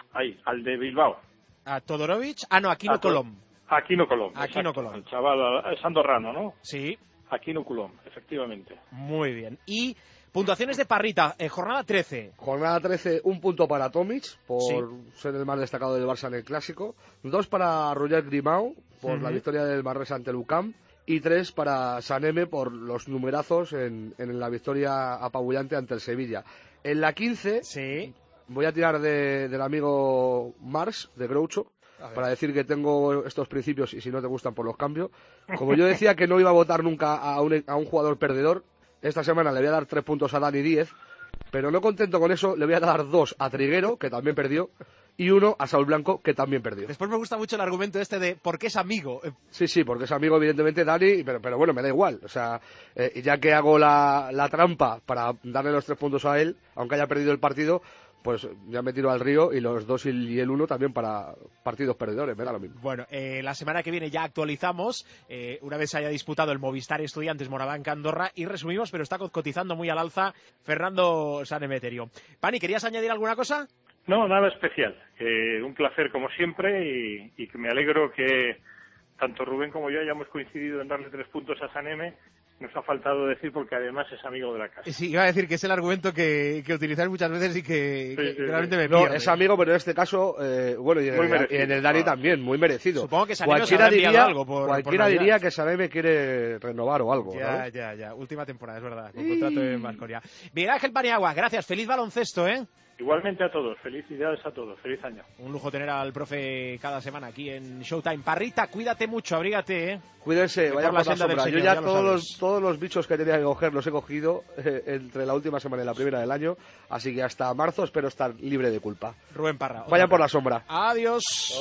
[SPEAKER 4] al de Bilbao.
[SPEAKER 3] A Todorovic. No, Aquino Colom.
[SPEAKER 4] Aquino Colom.
[SPEAKER 3] Aquino Colom.
[SPEAKER 4] El chaval es andorrano, ¿no?
[SPEAKER 3] Sí.
[SPEAKER 4] Aquino Colom, efectivamente.
[SPEAKER 3] Muy bien. Y puntuaciones de Parrita, jornada 13.
[SPEAKER 5] Jornada 13, un punto para Tomic, por ser el más destacado del Barça en el Clásico. 2 para Roger Grimau, por la victoria del Manresa ante el UCAM. Y 3 para Saneme, por los numerazos en la victoria apabullante ante el Sevilla. En la 15, voy a tirar del amigo Marx, de Groucho, para decir que tengo estos principios y si no te gustan, pues los cambio. Como yo decía que no iba a votar nunca a un jugador perdedor, esta semana le voy a dar 3 puntos a Dani 10, pero no contento con eso, le voy a dar 2 a Triguero, que también perdió, y 1 a Saúl Blanco, que también perdió.
[SPEAKER 3] Después me gusta mucho el argumento de porque es amigo.
[SPEAKER 5] Sí, porque es amigo, evidentemente, Dani, pero bueno, me da igual. O sea, ya que hago la trampa para darle los 3 puntos a él, aunque haya perdido el partido, pues ya me tiro al río, y los 2 y el 1 también para partidos perdedores, me da lo mismo.
[SPEAKER 3] Bueno, la semana que viene ya actualizamos, una vez se haya disputado el Movistar Estudiantes Morabanca Andorra, y resumimos, pero está cotizando muy al alza Fernando Sanemeterio. Pani, ¿querías añadir alguna cosa?
[SPEAKER 4] No, nada especial. Un placer como siempre, y que me alegro que tanto Rubén como yo hayamos coincidido en darle 3 puntos a Saneme. Nos ha faltado decir porque además es amigo de la casa.
[SPEAKER 3] Sí, iba a decir que es el argumento que utilizáis muchas veces y que realmente me pierde.
[SPEAKER 5] No, es amigo, pero en este caso, bueno, y en el Dani también, muy merecido.
[SPEAKER 3] Supongo que Saneme os habrá enviado algo
[SPEAKER 5] cualquiera diría que Saneme quiere renovar o algo, ¿no?
[SPEAKER 3] Ya. Última temporada, es verdad, con contrato en Baskonia. Miguel Ángel Paniagua, gracias. Feliz baloncesto, ¿eh?
[SPEAKER 4] Igualmente a todos, felicidades a todos, feliz año.
[SPEAKER 3] Un lujo tener al profe cada semana aquí en Showtime. Parrita, cuídate mucho, abrígate, ¿eh?
[SPEAKER 5] Cuídense, vaya por la sombra. Yo ya todos los bichos que tenía que coger los he cogido entre la última semana y la primera del año, así que hasta marzo espero estar libre de culpa.
[SPEAKER 3] Rubén Parra.
[SPEAKER 5] Vayan por la sombra.
[SPEAKER 3] Adiós.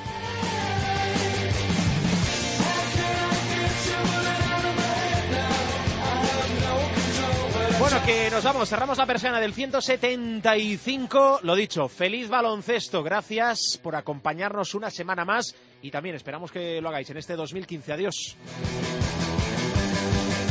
[SPEAKER 3] Bueno, que nos vamos, cerramos la persiana del 175, lo dicho, feliz baloncesto, gracias por acompañarnos una semana más y también esperamos que lo hagáis en este 2015, adiós.